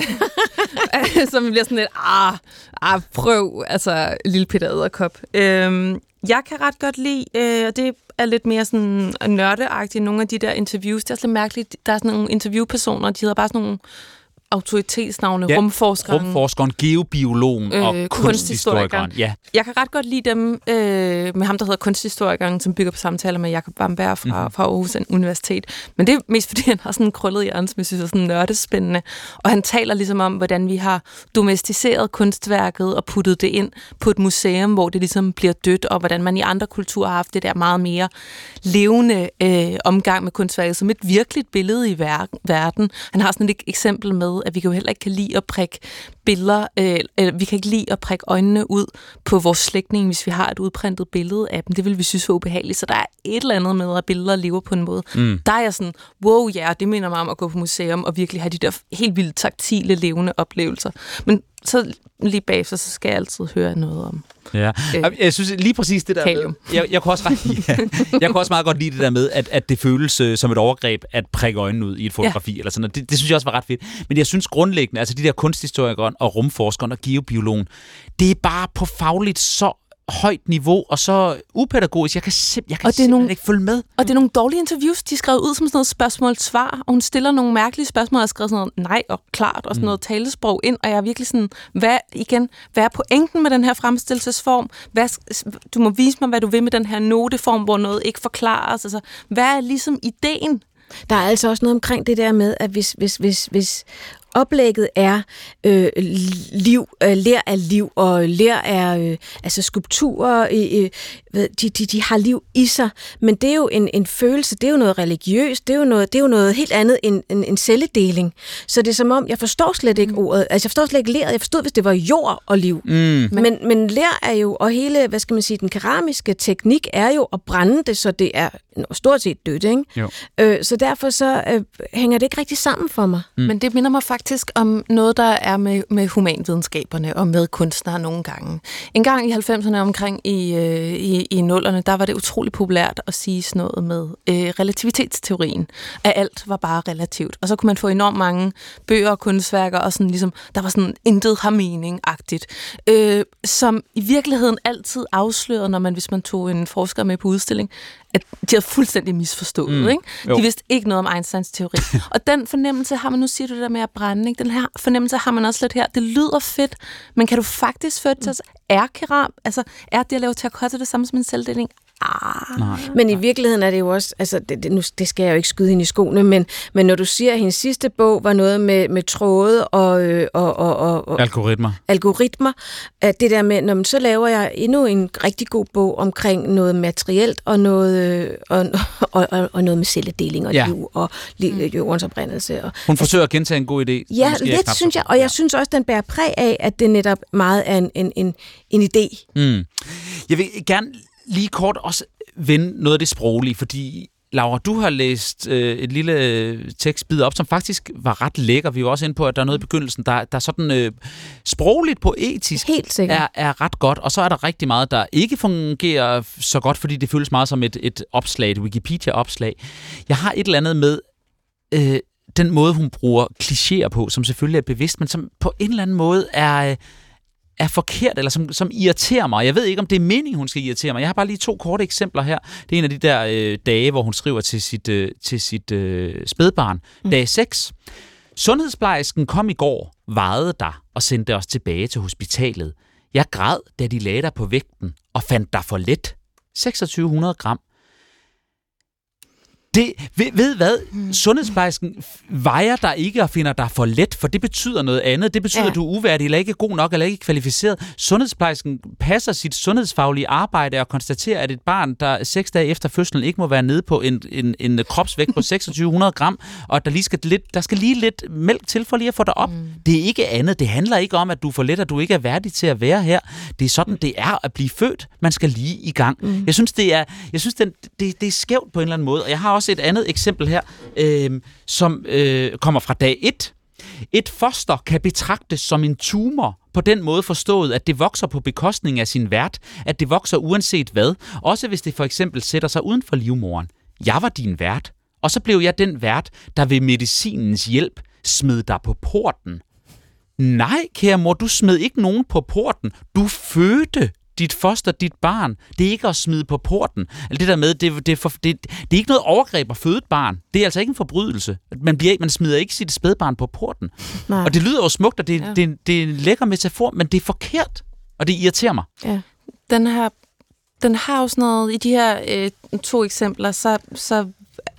så vi bliver sådan lidt, ah, ah prøv, altså, lille Peter Edderkop. Øh, jeg kan ret godt lide, øh, og det er lidt mere sådan nørdeagtigt, nogle af de der interviews. Det er også lidt mærkeligt, der er sådan nogle interviewpersoner, de hedder bare sådan nogle autoritetsnavne, ja, rumforskeren, rumforskeren, geobiologen øh, og kunsthistorikeren. Ja. Jeg kan ret godt lide dem øh, med ham, der hedder kunsthistorikeren, som bygger på samtaler med Jakob Bamberg fra, mm-hmm. fra Aarhus Universitet. Men det er mest fordi, han har sådan en krøllet hjerne, som jeg synes er sådan nørdespændende. Og han taler ligesom om, hvordan vi har domesticeret kunstværket og puttet det ind på et museum, hvor det ligesom bliver dødt, og hvordan man i andre kulturer har haft det der meget mere levende øh, omgang med kunstværket som et virkeligt billede i verden. Han har sådan et eksempel med, at vi kan jo heller ikke kan lide at prikke billeder, øh, eller vi kan ikke lide at prikke øjnene ud på vores slægtning, hvis vi har et udprintet billede af dem. Det vil vi synes var ubehageligt. Så der er et eller andet med, at billeder lever på en måde. Mm. Der er jeg sådan, wow, ja, det minder mig om at gå på museum og virkelig have de der helt vildt taktile, levende oplevelser. Men så lige bagefter, så skal jeg altid høre noget om. Ja, øh, jeg synes lige præcis det der med, jeg, jeg, kunne også, ja, jeg kunne også meget godt lide det der med, at, at det føles øh, som et overgreb at prikke øjnene ud i et fotografi, ja. Eller sådan noget. Det, det synes jeg også var ret fedt. Men jeg synes grundlæggende, altså de der kunsthistorikere og rumforskeren og geobiologen, det er bare på fagligt så højt niveau og så upædagogisk. Jeg kan, simp- jeg kan simpelthen nogle, ikke følge med. Og det er nogle dårlige interviews. De er skrevet ud som sådan noget spørgsmål-svar, og hun stiller nogle mærkelige spørgsmål, og har skrevet sådan noget nej og klart, og sådan noget mm. talesprog ind, og jeg er virkelig sådan, hvad, igen, hvad er pointen med den her fremstillelsesform? Hvad, du må vise mig, hvad du vil med den her noteform, hvor noget ikke forklares. Altså, hvad er ligesom ideen? Der er altså også noget omkring det der med, at hvis, hvis, hvis, hvis oplægget er øh, liv, øh, lær af liv, og lær af øh, altså skulpturer, øh, øh, de, de, de har liv i sig, men det er jo en, en følelse, det er jo noget religiøst, det er jo noget, det er jo noget helt andet end en, en celledeling. Så det er som om, jeg forstår slet ikke ordet, altså jeg forstår slet ikke læret, jeg forstod, hvis det var jord og liv. Mm. Men, men lær er jo, og hele, hvad skal man sige, den keramiske teknik er jo at brænde det, så det er stort set dødt, ikke? Øh, så derfor så øh, hænger det ikke rigtig sammen for mig. Mm. Men det minder mig faktisk om noget, der er med, med humanvidenskaberne og med kunstnere nogle gange. En gang i halvfemserne omkring i, øh, i, i nullerne, der var det utrolig populært at sige sådan noget med øh, relativitetsteorien, at alt var bare relativt. Og så kunne man få enormt mange bøger og kunstværker, og sådan ligesom, der var sådan intet har mening-agtigt, øh, som i virkeligheden altid afslørede, når man, hvis man tog en forsker med på udstilling, at de havde fuldstændig misforstået, mm. ikke? De vidste ikke noget om Einsteins teori. Og den fornemmelse har man, nu siger du det der med at brænde, ikke? Den her fornemmelse har man også lidt her. Det lyder fedt, men kan du faktisk føre det til os? Er keram, altså er det at lave terrakotta det samme som en celledeling? Ah. Nej. Men i virkeligheden er det jo også, altså det, det, nu, det skal jeg jo ikke skyde hende i skoene, men, men når du siger, at hendes sidste bog var noget med, med tråde og, øh, og, og, og, og algoritmer, algoritmer at det der med, når man, så laver jeg endnu en rigtig god bog omkring noget materielt og noget, og, og, og, og noget med celledeling og ja. liv og li, jordens oprindelse. Og, Hun forsøger at gentage en god idé. Ja, lidt synes jeg, og jeg synes også, den bærer præg af, at det netop meget er en, en, en, en idé. Mm. Jeg vil gerne lige kort også vende noget af det sproglige, fordi Laura, du har læst øh, et lille tekstbid op, som faktisk var ret lækker. Vi var også inde på, at der er noget i begyndelsen, der, der sådan øh, sprogligt, poetisk er, er ret godt, og så er der rigtig meget, der ikke fungerer så godt, fordi det føles meget som et, et opslag, et Wikipedia-opslag. Jeg har et eller andet med øh, den måde, hun bruger klichéer på, som selvfølgelig er bevidst, men som på en eller anden måde er... Øh, er forkert, eller som, som irriterer mig. Jeg ved ikke, om det er meningen, hun skal irritere mig. Jeg har bare lige to korte eksempler her. Det er en af de der øh, dage, hvor hun skriver til sit, øh, til sit øh, spædbarn. Mm. Dag seks. Sundhedsplejersken kom i går, vejede dig og sendte os tilbage til hospitalet. Jeg græd, da de lagde dig på vægten og fandt dig for let. seksogtyve hundrede gram. Det, ved, ved hvad? Sundhedsplejersken vejer dig ikke og finder dig for let, for det betyder noget andet. Det betyder, ja. at du er uværdig, eller ikke god nok, eller ikke kvalificeret. Sundhedsplejersken passer sit sundhedsfaglige arbejde og konstaterer, at et barn, der seks dage efter fødslen ikke må være nede på en, en, en kropsvægt på seksogtyve hundrede gram, og der, lige skal, lidt, der skal lige lidt mælk til for lige at få dig op. Mm. Det er ikke andet. Det handler ikke om, at du er for let, at du ikke er værdig til at være her. Det er sådan, det er at blive født. Man skal lige i gang. Mm. Jeg synes, det er, jeg synes det, det, det er skævt på en eller anden måde, og jeg har også et andet eksempel her, øh, som øh, kommer fra dag et. Et foster kan betragtes som en tumor, på den måde forstået, at det vokser på bekostning af sin vært, at det vokser uanset hvad, også hvis det for eksempel sætter sig uden for livmoderen. Jeg var din vært, og så blev jeg den vært, der ved medicinens hjælp smed dig på porten. Nej, kære mor, du smed ikke nogen på porten. Du fødte dit foster, dit barn. Det er ikke at smide på porten. Eller det der med, det, det, er for, det, det er ikke noget overgreb at føde et barn. Det er altså ikke en forbrydelse. Man, bliver, man smider ikke sit spædbarn på porten. Nej. Og det lyder jo smukt, og det, ja. det, det er en lækker metafor, men det er forkert. Og det irriterer mig. Ja. Den her, den har jo sådan noget, i de her øh, to eksempler, så, så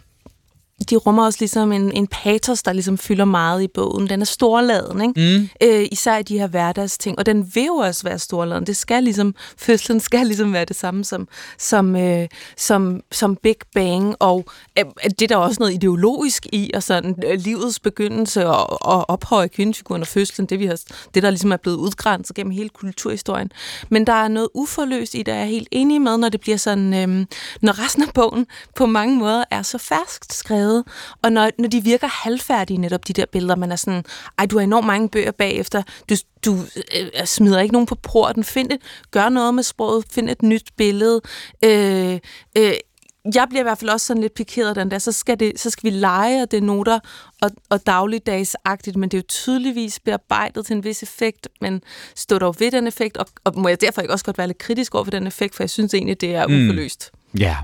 de rummer også ligesom en, en patos, der ligesom fylder meget i bogen. Den er storladen, ikke? Mm. Øh, især i de her hverdagsting. Og den vil jo også være storladen. Det skal ligesom, fødslen skal ligesom være det samme som, som, øh, som, som Big Bang. Og øh, det er der også noget ideologisk i, og sådan øh, livets begyndelse og, og ophøje kvindefiguren og fødslen, det, vi har, det der ligesom er blevet udgrænset gennem hele kulturhistorien. Men der er noget uforløst i det, jeg er helt enig med, når det bliver sådan, øh, når resten af bogen på mange måder er så ferskt skrevet. Og når, når de virker halvfærdige, netop de der billeder, man er sådan, ej, du har enormt mange bøger bagefter, du, du øh, smider ikke nogen på porten, find et, gør noget med sproget, find et nyt billede. Øh, øh, jeg bliver i hvert fald også sådan lidt pikeret den der, så skal, det, så skal vi lege, og det er noter og, og dagligdagsagtigt, men det er jo tydeligvis bearbejdet til en vis effekt, men stå dog ved den effekt, og, og må jeg derfor ikke også godt være lidt kritisk over for den effekt, for jeg synes egentlig, det er uforløst. Ja. Yeah.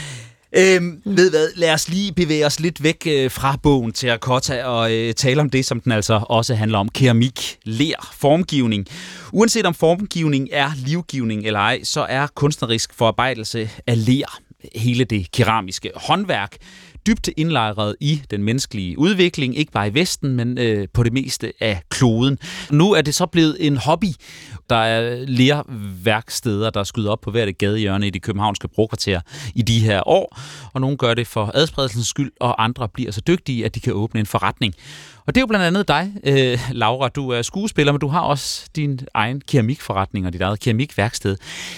Øhm, ved hvad, lad os lige bevæge os lidt væk øh, fra bogen Terracotta og øh, tale om det, som den altså også handler om. Keramik, ler, formgivning. Uanset om formgivning er livgivning eller ej, så er kunstnerisk forarbejdelse af ler, hele det keramiske håndværk, dybt indlejret i den menneskelige udvikling, ikke bare i Vesten, men øh, på det meste af kloden. Nu er det så blevet en hobby. Der er lerværksteder, der skyder op på hvert et gadehjørne i de københavnske brokvarterer i de her år, og nogle gør det for adspredelsens skyld, og andre bliver så dygtige, at de kan åbne en forretning. Og det er jo blandt andet dig, øh, Laura. Du er skuespiller, men du har også din egen keramikforretning og dit eget keramikværksted.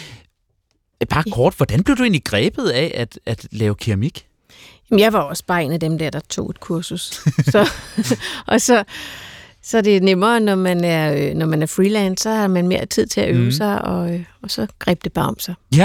Bare kort, hvordan blev du egentlig grebet af at, at lave keramik? Jeg var også bare en af dem der, der tog et kursus. så, og så, så er det nemmere, når man er, når man er freelance, så har man mere tid til at øve mm. sig, og, og så greb det bare om sig. Ja,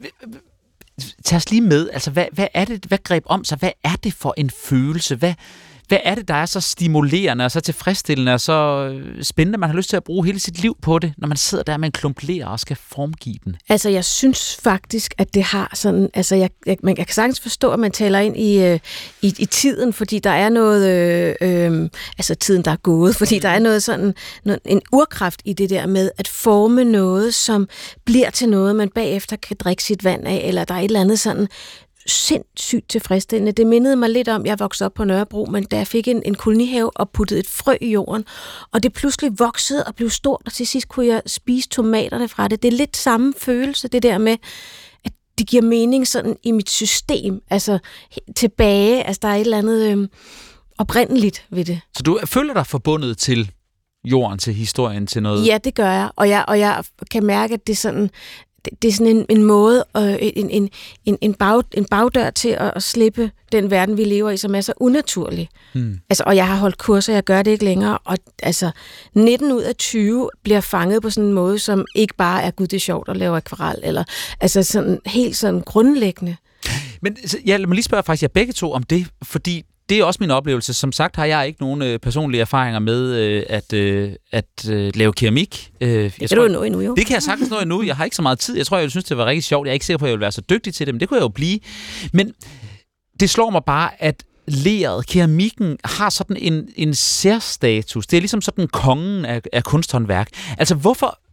tag os lige med. Altså, hvad, hvad er det, hvad greb om sig? Hvad er det for en følelse? Hvad, hvad er det, der er så stimulerende og så tilfredsstillende og så spændende, man har lyst til at bruge hele sit liv på det, når man sidder der med en klump ler og skal formgive den? Altså, jeg synes faktisk, at det har sådan... Altså, jeg, jeg, man, jeg kan sagtens forstå, at man taler ind i, øh, i, i tiden, fordi der er noget... Øh, øh, altså, tiden, der er gået, fordi der er noget sådan... Noget, en urkraft i det der med at forme noget, som bliver til noget, man bagefter kan drikke sit vand af, eller der er et eller andet sådan... sindssygt tilfredsstillende. Det mindede mig lidt om, jeg voksede op på Nørrebro, men da jeg fik en, en kolonihave og puttede et frø i jorden, og det pludselig voksede og blev stort, og til sidst kunne jeg spise tomaterne fra det. Det er lidt samme følelse, det der med, at det giver mening sådan i mit system, altså tilbage, altså der er et eller andet øh, oprindeligt ved det. Så du føler dig forbundet til jorden, til historien, til noget? Ja, det gør jeg, og jeg, og jeg kan mærke, at det er sådan... Det er sådan en, en måde, øh, en, en, en, en, bag, en bagdør til at, at slippe den verden, vi lever i, som er så unaturlig. Hmm. Altså, og jeg har holdt kurser, jeg gør det ikke længere, og altså, nitten ud af tyve bliver fanget på sådan en måde, som ikke bare er, gud, det er sjovt at lave akvarel, eller altså sådan helt sådan grundlæggende. Men ja, lad mig lige spørge faktisk jer begge to om det, fordi det er også min oplevelse. Som sagt har jeg ikke nogen øh, personlige erfaringer med øh, at, øh, at øh, lave keramik. Øh, jeg det kan tror, du nå endnu, jo. Det kan jeg sagtens nå endnu. Jeg har ikke så meget tid. Jeg tror, jeg synes, det var rigtig sjovt. Jeg er ikke sikker på, at jeg vil være så dygtig til det, men det kunne jeg jo blive. Men det slår mig bare, at leret, keramikken, har sådan en, en særstatus. Det er ligesom sådan kongen af, af kunsthåndværk. Altså, hvorfor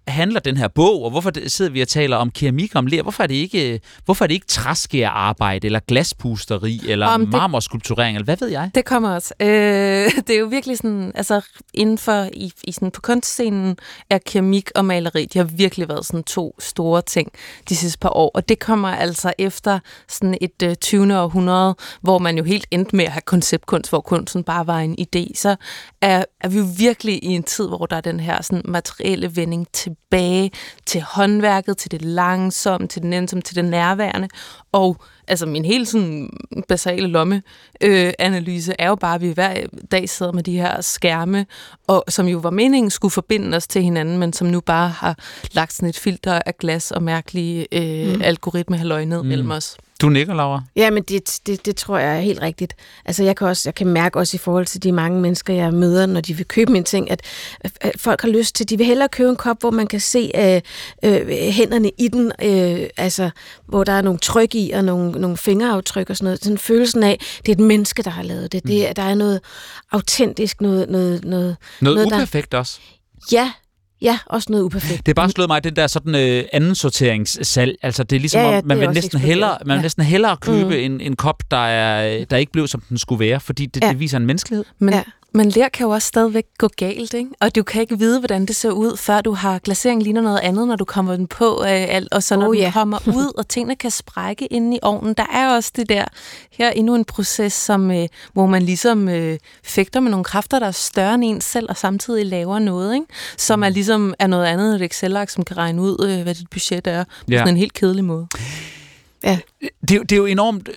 handler den her bog, og hvorfor sidder vi og taler om keramik og om ler? Hvorfor er det ikke, hvorfor er det ikke træskærarbejde, eller glaspusteri, eller Om det- marmorskulpturering, eller hvad ved jeg? Det kommer også. Øh, det er jo virkelig sådan, altså inden for, i, i sådan, på kunstscenen er keramik og maleri, de har virkelig været sådan to store ting de sidste par år, og det kommer altså efter sådan et øh, tyvende århundrede, hvor man jo helt endte med at have konceptkunst, hvor kunsten bare var en idé, så er, er vi jo virkelig i en tid, hvor der er den her sådan materielle vending tilbage til håndværket, til det langsomme, til det nænsomme, til det nærværende, og altså min helt sådan basale lommeanalyse øh, er jo bare, at vi hver dag sidder med de her skærme, og som jo var meningen skulle forbinde os til hinanden, men som nu bare har lagt sådan et filter af glas og mærkelige øh, mm. algoritme-halløj ned mm. mellem os. Du nikker, Laura? Ja, men det, det, det tror jeg er helt rigtigt. Altså jeg kan også, jeg kan mærke også i forhold til de mange mennesker, jeg møder, når de vil købe mine ting, at, at folk har lyst til, de vil hellere købe en kop, hvor man kan se øh, øh, hænderne i den, øh, altså hvor der er nogle tryk i, og nogle, nogle fingeraftryk og sådan noget. Sådan følelsen af, det er et menneske, der har lavet det. det der er noget autentisk, noget... Noget, noget, noget, noget uperfekt der, også? Ja, Ja, også noget uperfekt. Det er bare slået mig, den der sådan øh, anden sorteringssalg. Altså det er ligesom, ja, ja, om, man vil næsten hellere, man vil ja. næsten hellere købe mm. en, en kop, der, er, der ikke blev, som den skulle være, fordi det, ja. det viser en menneskelighed. Men, ja. men ler kan jo også stadigvæk gå galt, ikke? Og du kan ikke vide, hvordan det ser ud, før du har glaseringen ligner noget andet, når du kommer den på, øh, og så når oh, den ja. kommer ud, og tingene kan sprække inde i ovnen. Der er også det der, her endnu en proces, som, øh, hvor man ligesom øh, fægter med nogle kræfter, der er større end en selv, og samtidig laver noget, ikke? Som er ligesom er noget andet end et Excel-ark, som kan regne ud, øh, hvad dit budget er, på ja. sådan en helt kedelig måde. Ja. Det, det er jo enormt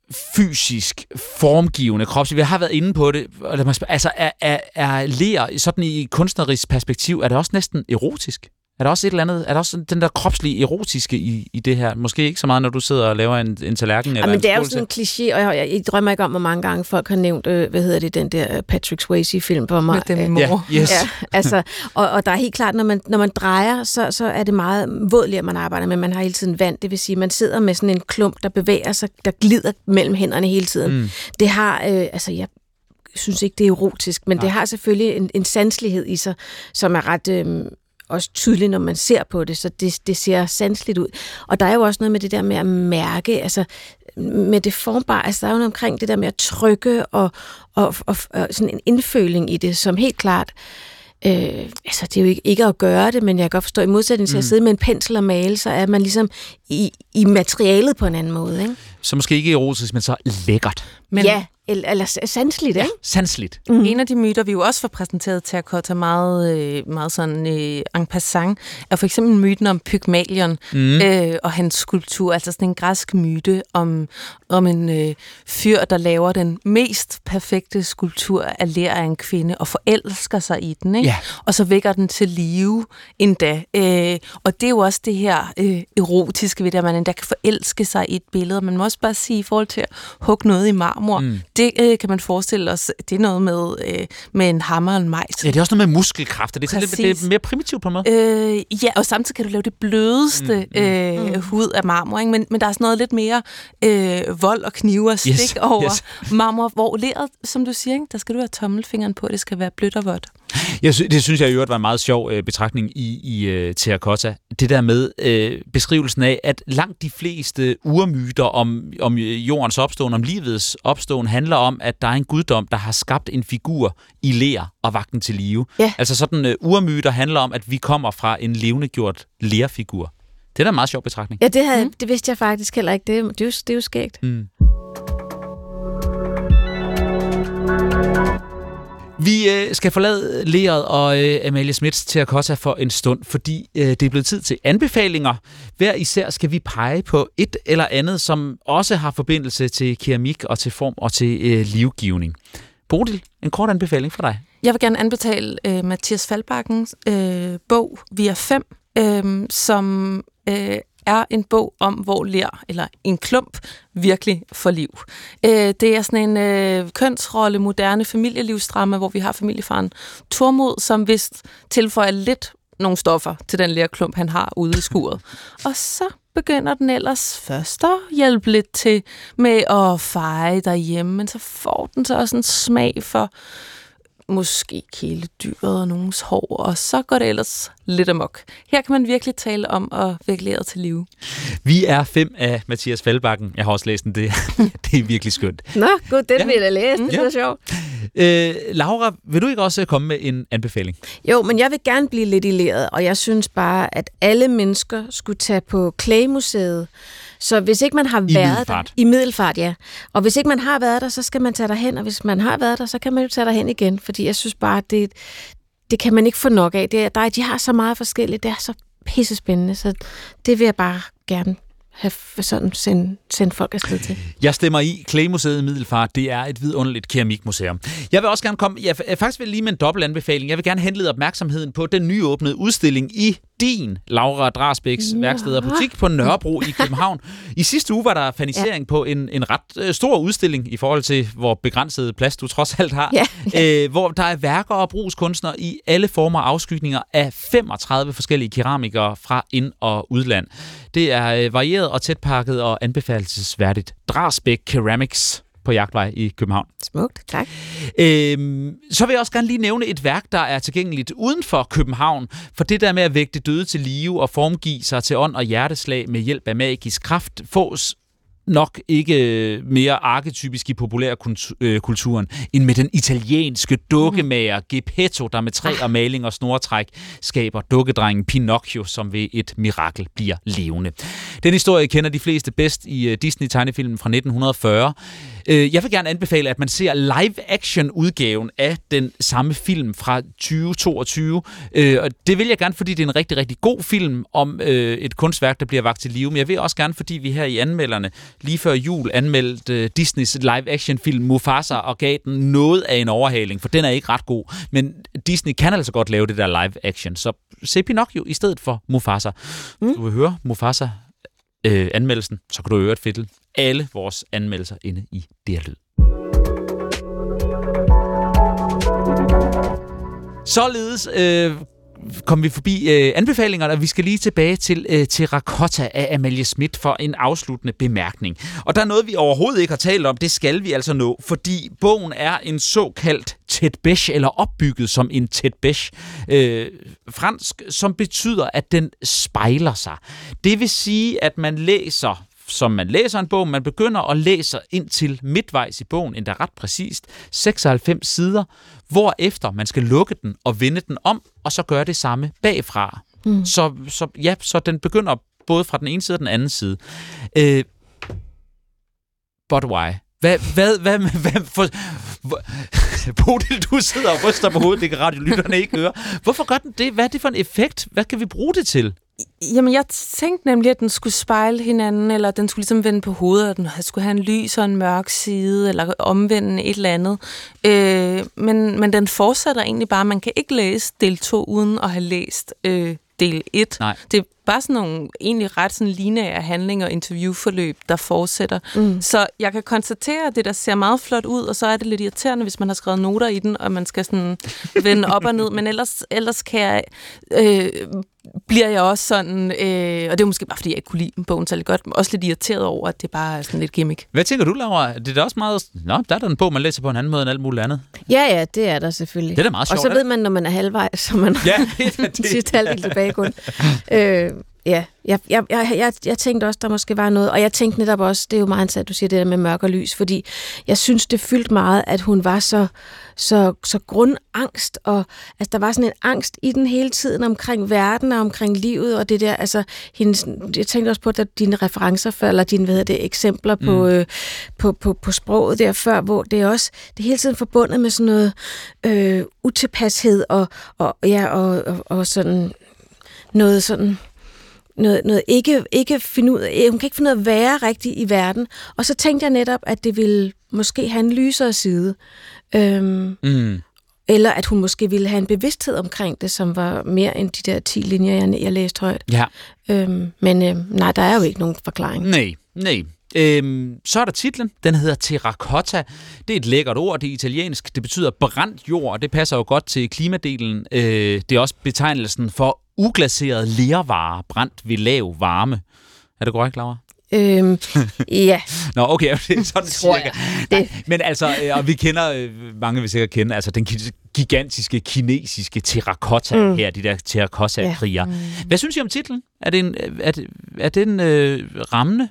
fysisk formgivende kropsligt. Vi har været inde på det. Altså, er, er, er ler, sådan i kunstnerisk perspektiv, er det også næsten erotisk? Er der også et eller andet, er der også den der kropslige erotiske i, i det her? Måske ikke så meget, når du sidder og laver en, en tallerken. Ja, men det er jo sådan en kliché, og jeg, jeg, jeg drømmer ikke om, hvor mange gange folk har nævnt, øh, hvad hedder det, den der Patrick Swayze-film på mig. Med den mor. Ja, yes. ja, altså, og, og der er helt klart, når man, når man drejer, så, så er det meget vådligt, man arbejder med. Man har hele tiden vand, det vil sige, man sidder med sådan en klump, der bevæger sig, der glider mellem hænderne hele tiden. Mm. Det har, øh, altså jeg synes ikke, det er erotisk, men ja. det har selvfølgelig en, en sanselighed i sig, som er ret... Øh, også tydeligt, når man ser på det, så det, det ser sanseligt ud. Og der er jo også noget med det der med at mærke, altså med det formbare, altså der er jo noget omkring det der med at trykke og, og, og, og sådan en indføling i det, som helt klart, øh, altså det er jo ikke, ikke at gøre det, men jeg kan godt forstå, i modsætning til mm. at sidde med en pensel og male, så er man ligesom i, i materialet på en anden måde, ikke? Så måske ikke erotisk, men så lækkert. Men ja, eller, eller sanseligt, ikke? Ja, sanseligt. Mm. En af de myter, vi jo også får præsenteret til Terracotta meget, meget sådan øh, en passant, er for eksempel myten om Pygmalion mm. øh, og hans skulptur, altså sådan en græsk myte om, om en øh, fyr, der laver den mest perfekte skulptur af ler af en kvinde og forelsker sig i den, ikke? Ja. Og så vækker den til live endda. Øh, og det er jo også det her øh, erotiske ved det, at man endda kan forelske sig i et billede. Man må også bare sige, i forhold til at hugge noget i marmor, mm. det øh, kan man forestille os, det er noget med, øh, med en hammer og en majs. Ja, det er også noget med muskelkræfter. Det er, lidt, det er mere primitivt på en måde. Øh, ja, og samtidig kan du lave det blødeste mm. øh, mm. hud af marmor, ikke? Men, men der er sådan noget lidt mere øh, vold og knive og stik yes. over yes. marmor, hvor leret, som du siger, ikke? Der skal du have tommelfingeren på, det skal være blødt og vådt. Jeg sy- det synes jeg i øvrigt var en meget sjov øh, betragtning i, i uh, Terracotta. Det der med øh, beskrivelsen af, at langt de fleste urmyter om, om jordens opståen, om livets opståen, handler om, at der er en guddom, der har skabt en figur i ler og vagt den til live. Ja. Altså sådan øh, urmyter handler om, at vi kommer fra en levendegjort lerfigur. Det er da en meget sjov betragtning. Ja, det, havde, mm. det vidste jeg faktisk heller ikke. Det er, det er, jo, det er jo skægt. Mm. Vi øh, skal forlade leret og øh, Amalie Smiths Terracotta for en stund, fordi øh, det er blevet tid til anbefalinger. Hver især skal vi pege på et eller andet, som også har forbindelse til keramik og til form og til øh, livgivning. Bodil, en kort anbefaling fra dig. Jeg vil gerne anbefale øh, Mathias Faldbakkens øh, bog Vi er fem, øh, som øh, er en bog om, hvor ler, eller en klump, virkelig får liv. Øh, det er sådan en øh, kønsrolle, moderne familielivsdrama, hvor vi har familiefaren Tormod, som vist tilføjer lidt nogle stoffer til den lerklump, han har ude i skuret. Og så begynder den ellers først at hjælpe lidt til med at feje derhjemme, men så får den så også en smag for måske kæledyret og nogens hår, og så går det ellers lidt amok. Her kan man virkelig tale om at vække leret til live. Vi er fem af Mathias Faldbakken. Jeg har også læst den. Det, det er virkelig skønt. Nå, gud, den Ja. vil jeg da læse. Det Ja. er sjovt. Øh, Laura, vil du ikke også komme med en anbefaling? Jo, men jeg vil gerne blive lidt i leret, og jeg synes bare, at alle mennesker skulle tage på Clay-museet. Så hvis ikke man har I været Middelfart. der... I Middelfart, ja. Og hvis ikke man har været der, så skal man tage derhen, og hvis man har været der, så kan man jo tage derhen igen, fordi jeg synes bare, at det, det kan man ikke få nok af. Det er, der, de har så meget forskelligt, det er så pissespændende, så det vil jeg bare gerne have sådan sende, sende folk afsted til. Jeg stemmer i. Clay-museet i Middelfart, det er et vidunderligt keramikmuseum. Jeg vil også gerne komme, jeg jeg faktisk vil lige med en dobbelt anbefaling. Jeg vil gerne henlede opmærksomheden på den nyåbnede udstilling i din, Laura Drasbæks, ja. værksted og butik på Nørrebro i København. I sidste uge var der fanisering ja. på en, en ret øh, stor udstilling i forhold til, hvor begrænset plads du trods alt har. Ja. Ja. Øh, hvor der er værker og brugskunstnere i alle former og afskygninger af femogtredive forskellige keramikere fra ind- og udland. Det er øh, varieret og tætpakket og anbefalelsesværdigt. Drasbæk Ceramics på Jagtvej i København. Smukt, tak. Øhm, så vil jeg også gerne lige nævne et værk, der er tilgængeligt uden for København, for det der med at vække det døde til live og formgive sig til ånd og hjerteslag med hjælp af magisk kraft, fås nok ikke mere arketypisk i populærkulturen end med den italienske dukkemager Geppetto, der med træ og maling og snortræk skaber dukkedrengen Pinocchio, som ved et mirakel bliver levende. Den historie kender de fleste bedst i Disney-tegnefilmen fra nitten fyrre. Jeg vil gerne anbefale, at man ser live-action-udgaven af den samme film fra tyve toogtyve. Og det vil jeg gerne, fordi det er en rigtig, rigtig god film om et kunstværk, der bliver vakt til live. Men jeg vil også gerne, fordi vi her i anmelderne lige før jul anmeldte Disneys live-action-film Mufasa og gav den noget af en overhaling, for den er ikke ret god. Men Disney kan altså godt lave det der live-action, så se Pinocchio i stedet for Mufasa. Mm. Du vil høre Mufasa øh, anmeldelsen, så kan du høre et fedtel alle vores anmeldelser inde i D R Lyd. Således øh, kom vi forbi øh, anbefalingerne, og vi skal lige tilbage til øh, Terracotta af Amalie Schmidt for en afsluttende bemærkning. Og der er noget, vi overhovedet ikke har talt om, det skal vi altså nå, fordi bogen er en såkaldt tête bêche, eller opbygget som en tête bêche, øh, fransk, som betyder, at den spejler sig. Det vil sige, at man læser som man læser en bog, man begynder at læse ind til midtvejs i bogen, endda ret præcist, seksoghalvfems sider, hvorefter man skal lukke den og vende den om, og så gøre det samme bagfra. Mm. Så, så, ja, så den begynder både fra den ene side og den anden side. Øh, but why? Hvad, hvad, hvad, hvad, for, Bodil, du sidder og ryster på hovedet, det kan radiolytterne ikke høre. Hvorfor gør den det? Hvad er det for en effekt? Hvad kan vi bruge det til? Jamen, jeg tænkte nemlig, at den skulle spejle hinanden, eller den skulle ligesom vende på hovedet, og den skulle have en lys og en mørk side, eller omvende et eller andet. Øh, men, men den fortsætter egentlig bare. Man kan ikke læse del to uden at have læst øh, del et. Nej. Det er bare sådan nogle egentlig ret sådan lineære handlinger og interviewforløb, der fortsætter. Mm. Så jeg kan konstatere, at det der ser meget flot ud, og så er det lidt irriterende, hvis man har skrevet noter i den, og man skal sådan vende op og ned. Men ellers, ellers kan jeg... Øh, bliver jeg også sådan, øh, og det er måske bare, fordi jeg ikke kunne lide bogen særlig godt, men også lidt irriteret over, at det bare er sådan lidt gimmick. Hvad tænker du, Laura? Det er da også meget... Nå, der er der en bog, man læser på en anden måde end alt muligt andet. Ja, ja, det er der selvfølgelig. Det er da meget sjovt. Og så ved man, når man er halvvejs, så man ja, har den sidste halvdel tilbage kun. øh, ja, jeg, jeg, jeg, jeg, jeg tænkte også, der måske var noget, og jeg tænkte netop også, det er jo meget interessant, du siger det der med mørk og lys, fordi jeg synes, det fyldte meget, at hun var så, så, så grundangst, og altså, der var sådan en angst i den hele tiden omkring verden og omkring livet, og det der, altså, hendes, jeg tænkte også på, at dine referencer før, eller dine, hvad hedder det, eksempler på, mm. øh, på, på, på sproget der før, hvor det er også, det er hele tiden forbundet med sådan noget øh, utilpashed, og, og, ja, og, og, og sådan noget sådan, Noget, noget ikke, ikke finde ud af, hun kan ikke finde ud af at være rigtig i verden. Og så tænkte jeg netop, at det ville måske have en lysere side. Øhm, mm. Eller at hun måske ville have en bevidsthed omkring det, som var mere end de der ti linjer, jeg, jeg læste højt. Ja. Øhm, men øhm, nej, der er jo ikke nogen forklaring. Nej, nej. Øhm, så er der titlen, den hedder Terracotta. Det er et lækkert ord, det er italiensk, det betyder brændt jord, og det passer jo godt til klimadelen. Øh, det er også betegnelsen for uglaseret lervare, brændt ved lav varme. Er det korrekt, Laura? Øhm, ja. Nå, okay, det er sådan Tror cirka. jeg. Nej, men altså, og vi kender, mange vil sikkert kende, altså den gigantiske kinesiske terrakotta mm. her, de der terrakotta-kriger. Ja. Mm. Hvad synes I om titlen? Er det en, er det, er det en øh, rammende?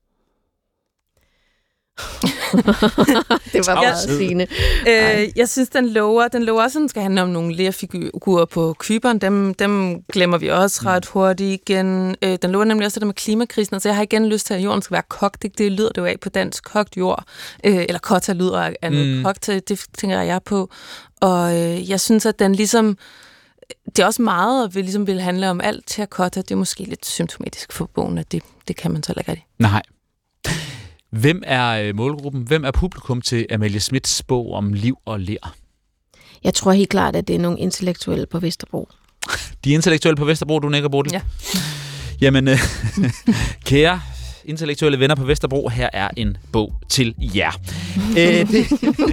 Det var meget sigende. Øh, jeg synes, den lover, den lover også, at den skal handle om nogle lerfigurer på Cypern. Dem, dem glemmer vi også ret hurtigt igen. Øh, den lover nemlig også det der med klimakrisen. Altså, jeg har igen lyst til, at jorden skal være kogt. Det, det lyder det jo af på dansk, kogt jord. Øh, eller kotta lyder af noget mm. kogt. Det tænker jeg på. Og øh, jeg synes, at den ligesom... Det er også meget, at vi ligesom vil handle om alt terrakotta. Det er måske lidt symptomatisk for bogen, at det, det kan man så ikke rigtig. Nej. Hvem er målgruppen? Hvem er publikum til Amalie Smiths bog om liv og ler? Jeg tror helt klart, at det er nogle intellektuelle på Vesterbro. De intellektuelle på Vesterbro, du nikker, Bodil? Ja. Jamen, øh, kære intellektuelle venner på Vesterbro, her er en bog til jer. Æh, det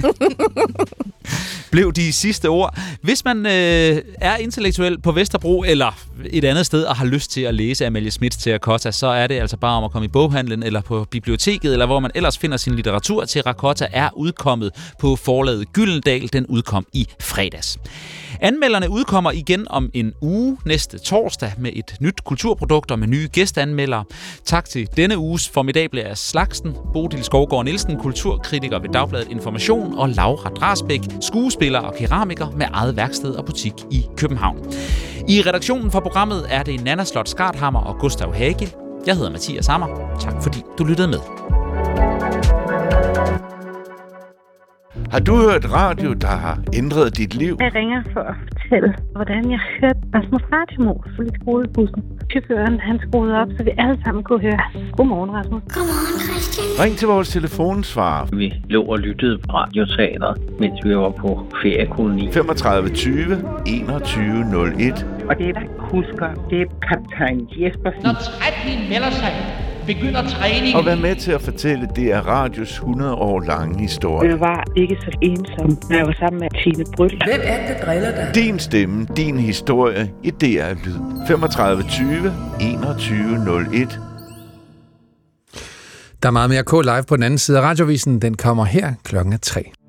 blev de sidste ord. Hvis man øh, er intellektuel på Vesterbro eller et andet sted og har lyst til at læse Amalie Smiths Terrakotta, så er det altså bare om at komme i boghandlen eller på biblioteket, eller hvor man ellers finder sin litteratur. Terrakotta er udkommet på forlaget Gyldendal. Den udkom i fredags. Anmelderne udkommer igen om en uge næste torsdag med et nyt kulturprodukt og med nye gæsteanmeldere. Tak til denne uges formidable af slagsen, Bodil Skovgaard Nielsen, kulturkritiker ved Dagbladet Information, og Laura Drasbæk, skuespiller og keramiker med eget værksted og butik i København. I redaktionen for programmet er det Nanna Slot Skarthammer og Gustav Hagel. Jeg hedder Mathias Hammer. Tak fordi du lyttede med. Har du hørt radio, der har ændret dit liv? Jeg ringer for at fortælle, hvordan jeg hørte Rasmus Radiomus i skolebussen. Chaufføren, han skruede op, så vi alle sammen kunne høre. Godmorgen, Rasmus. Godmorgen, Christian. Ring til vores telefonsvarer. Vi lå og lyttede på radioteateret, mens vi var på feriekoloni. femogtredive tyve enogtyve nul et. Og det, der husker, det er kaptajn Jespersen. Når trætheden melder sig, begynder træningen. Og vær med til at fortælle, det er radios hundrede år lange historie. Jeg var ikke så ensom, når jeg var sammen med Tine Bryl. Hvem er det, der driller dig? Din stemme, din historie i D R Lyd. femogtredive tyve enogtyve nul et. Der er meget mere K live på den anden side af radiovisen. Den kommer her klokken tre.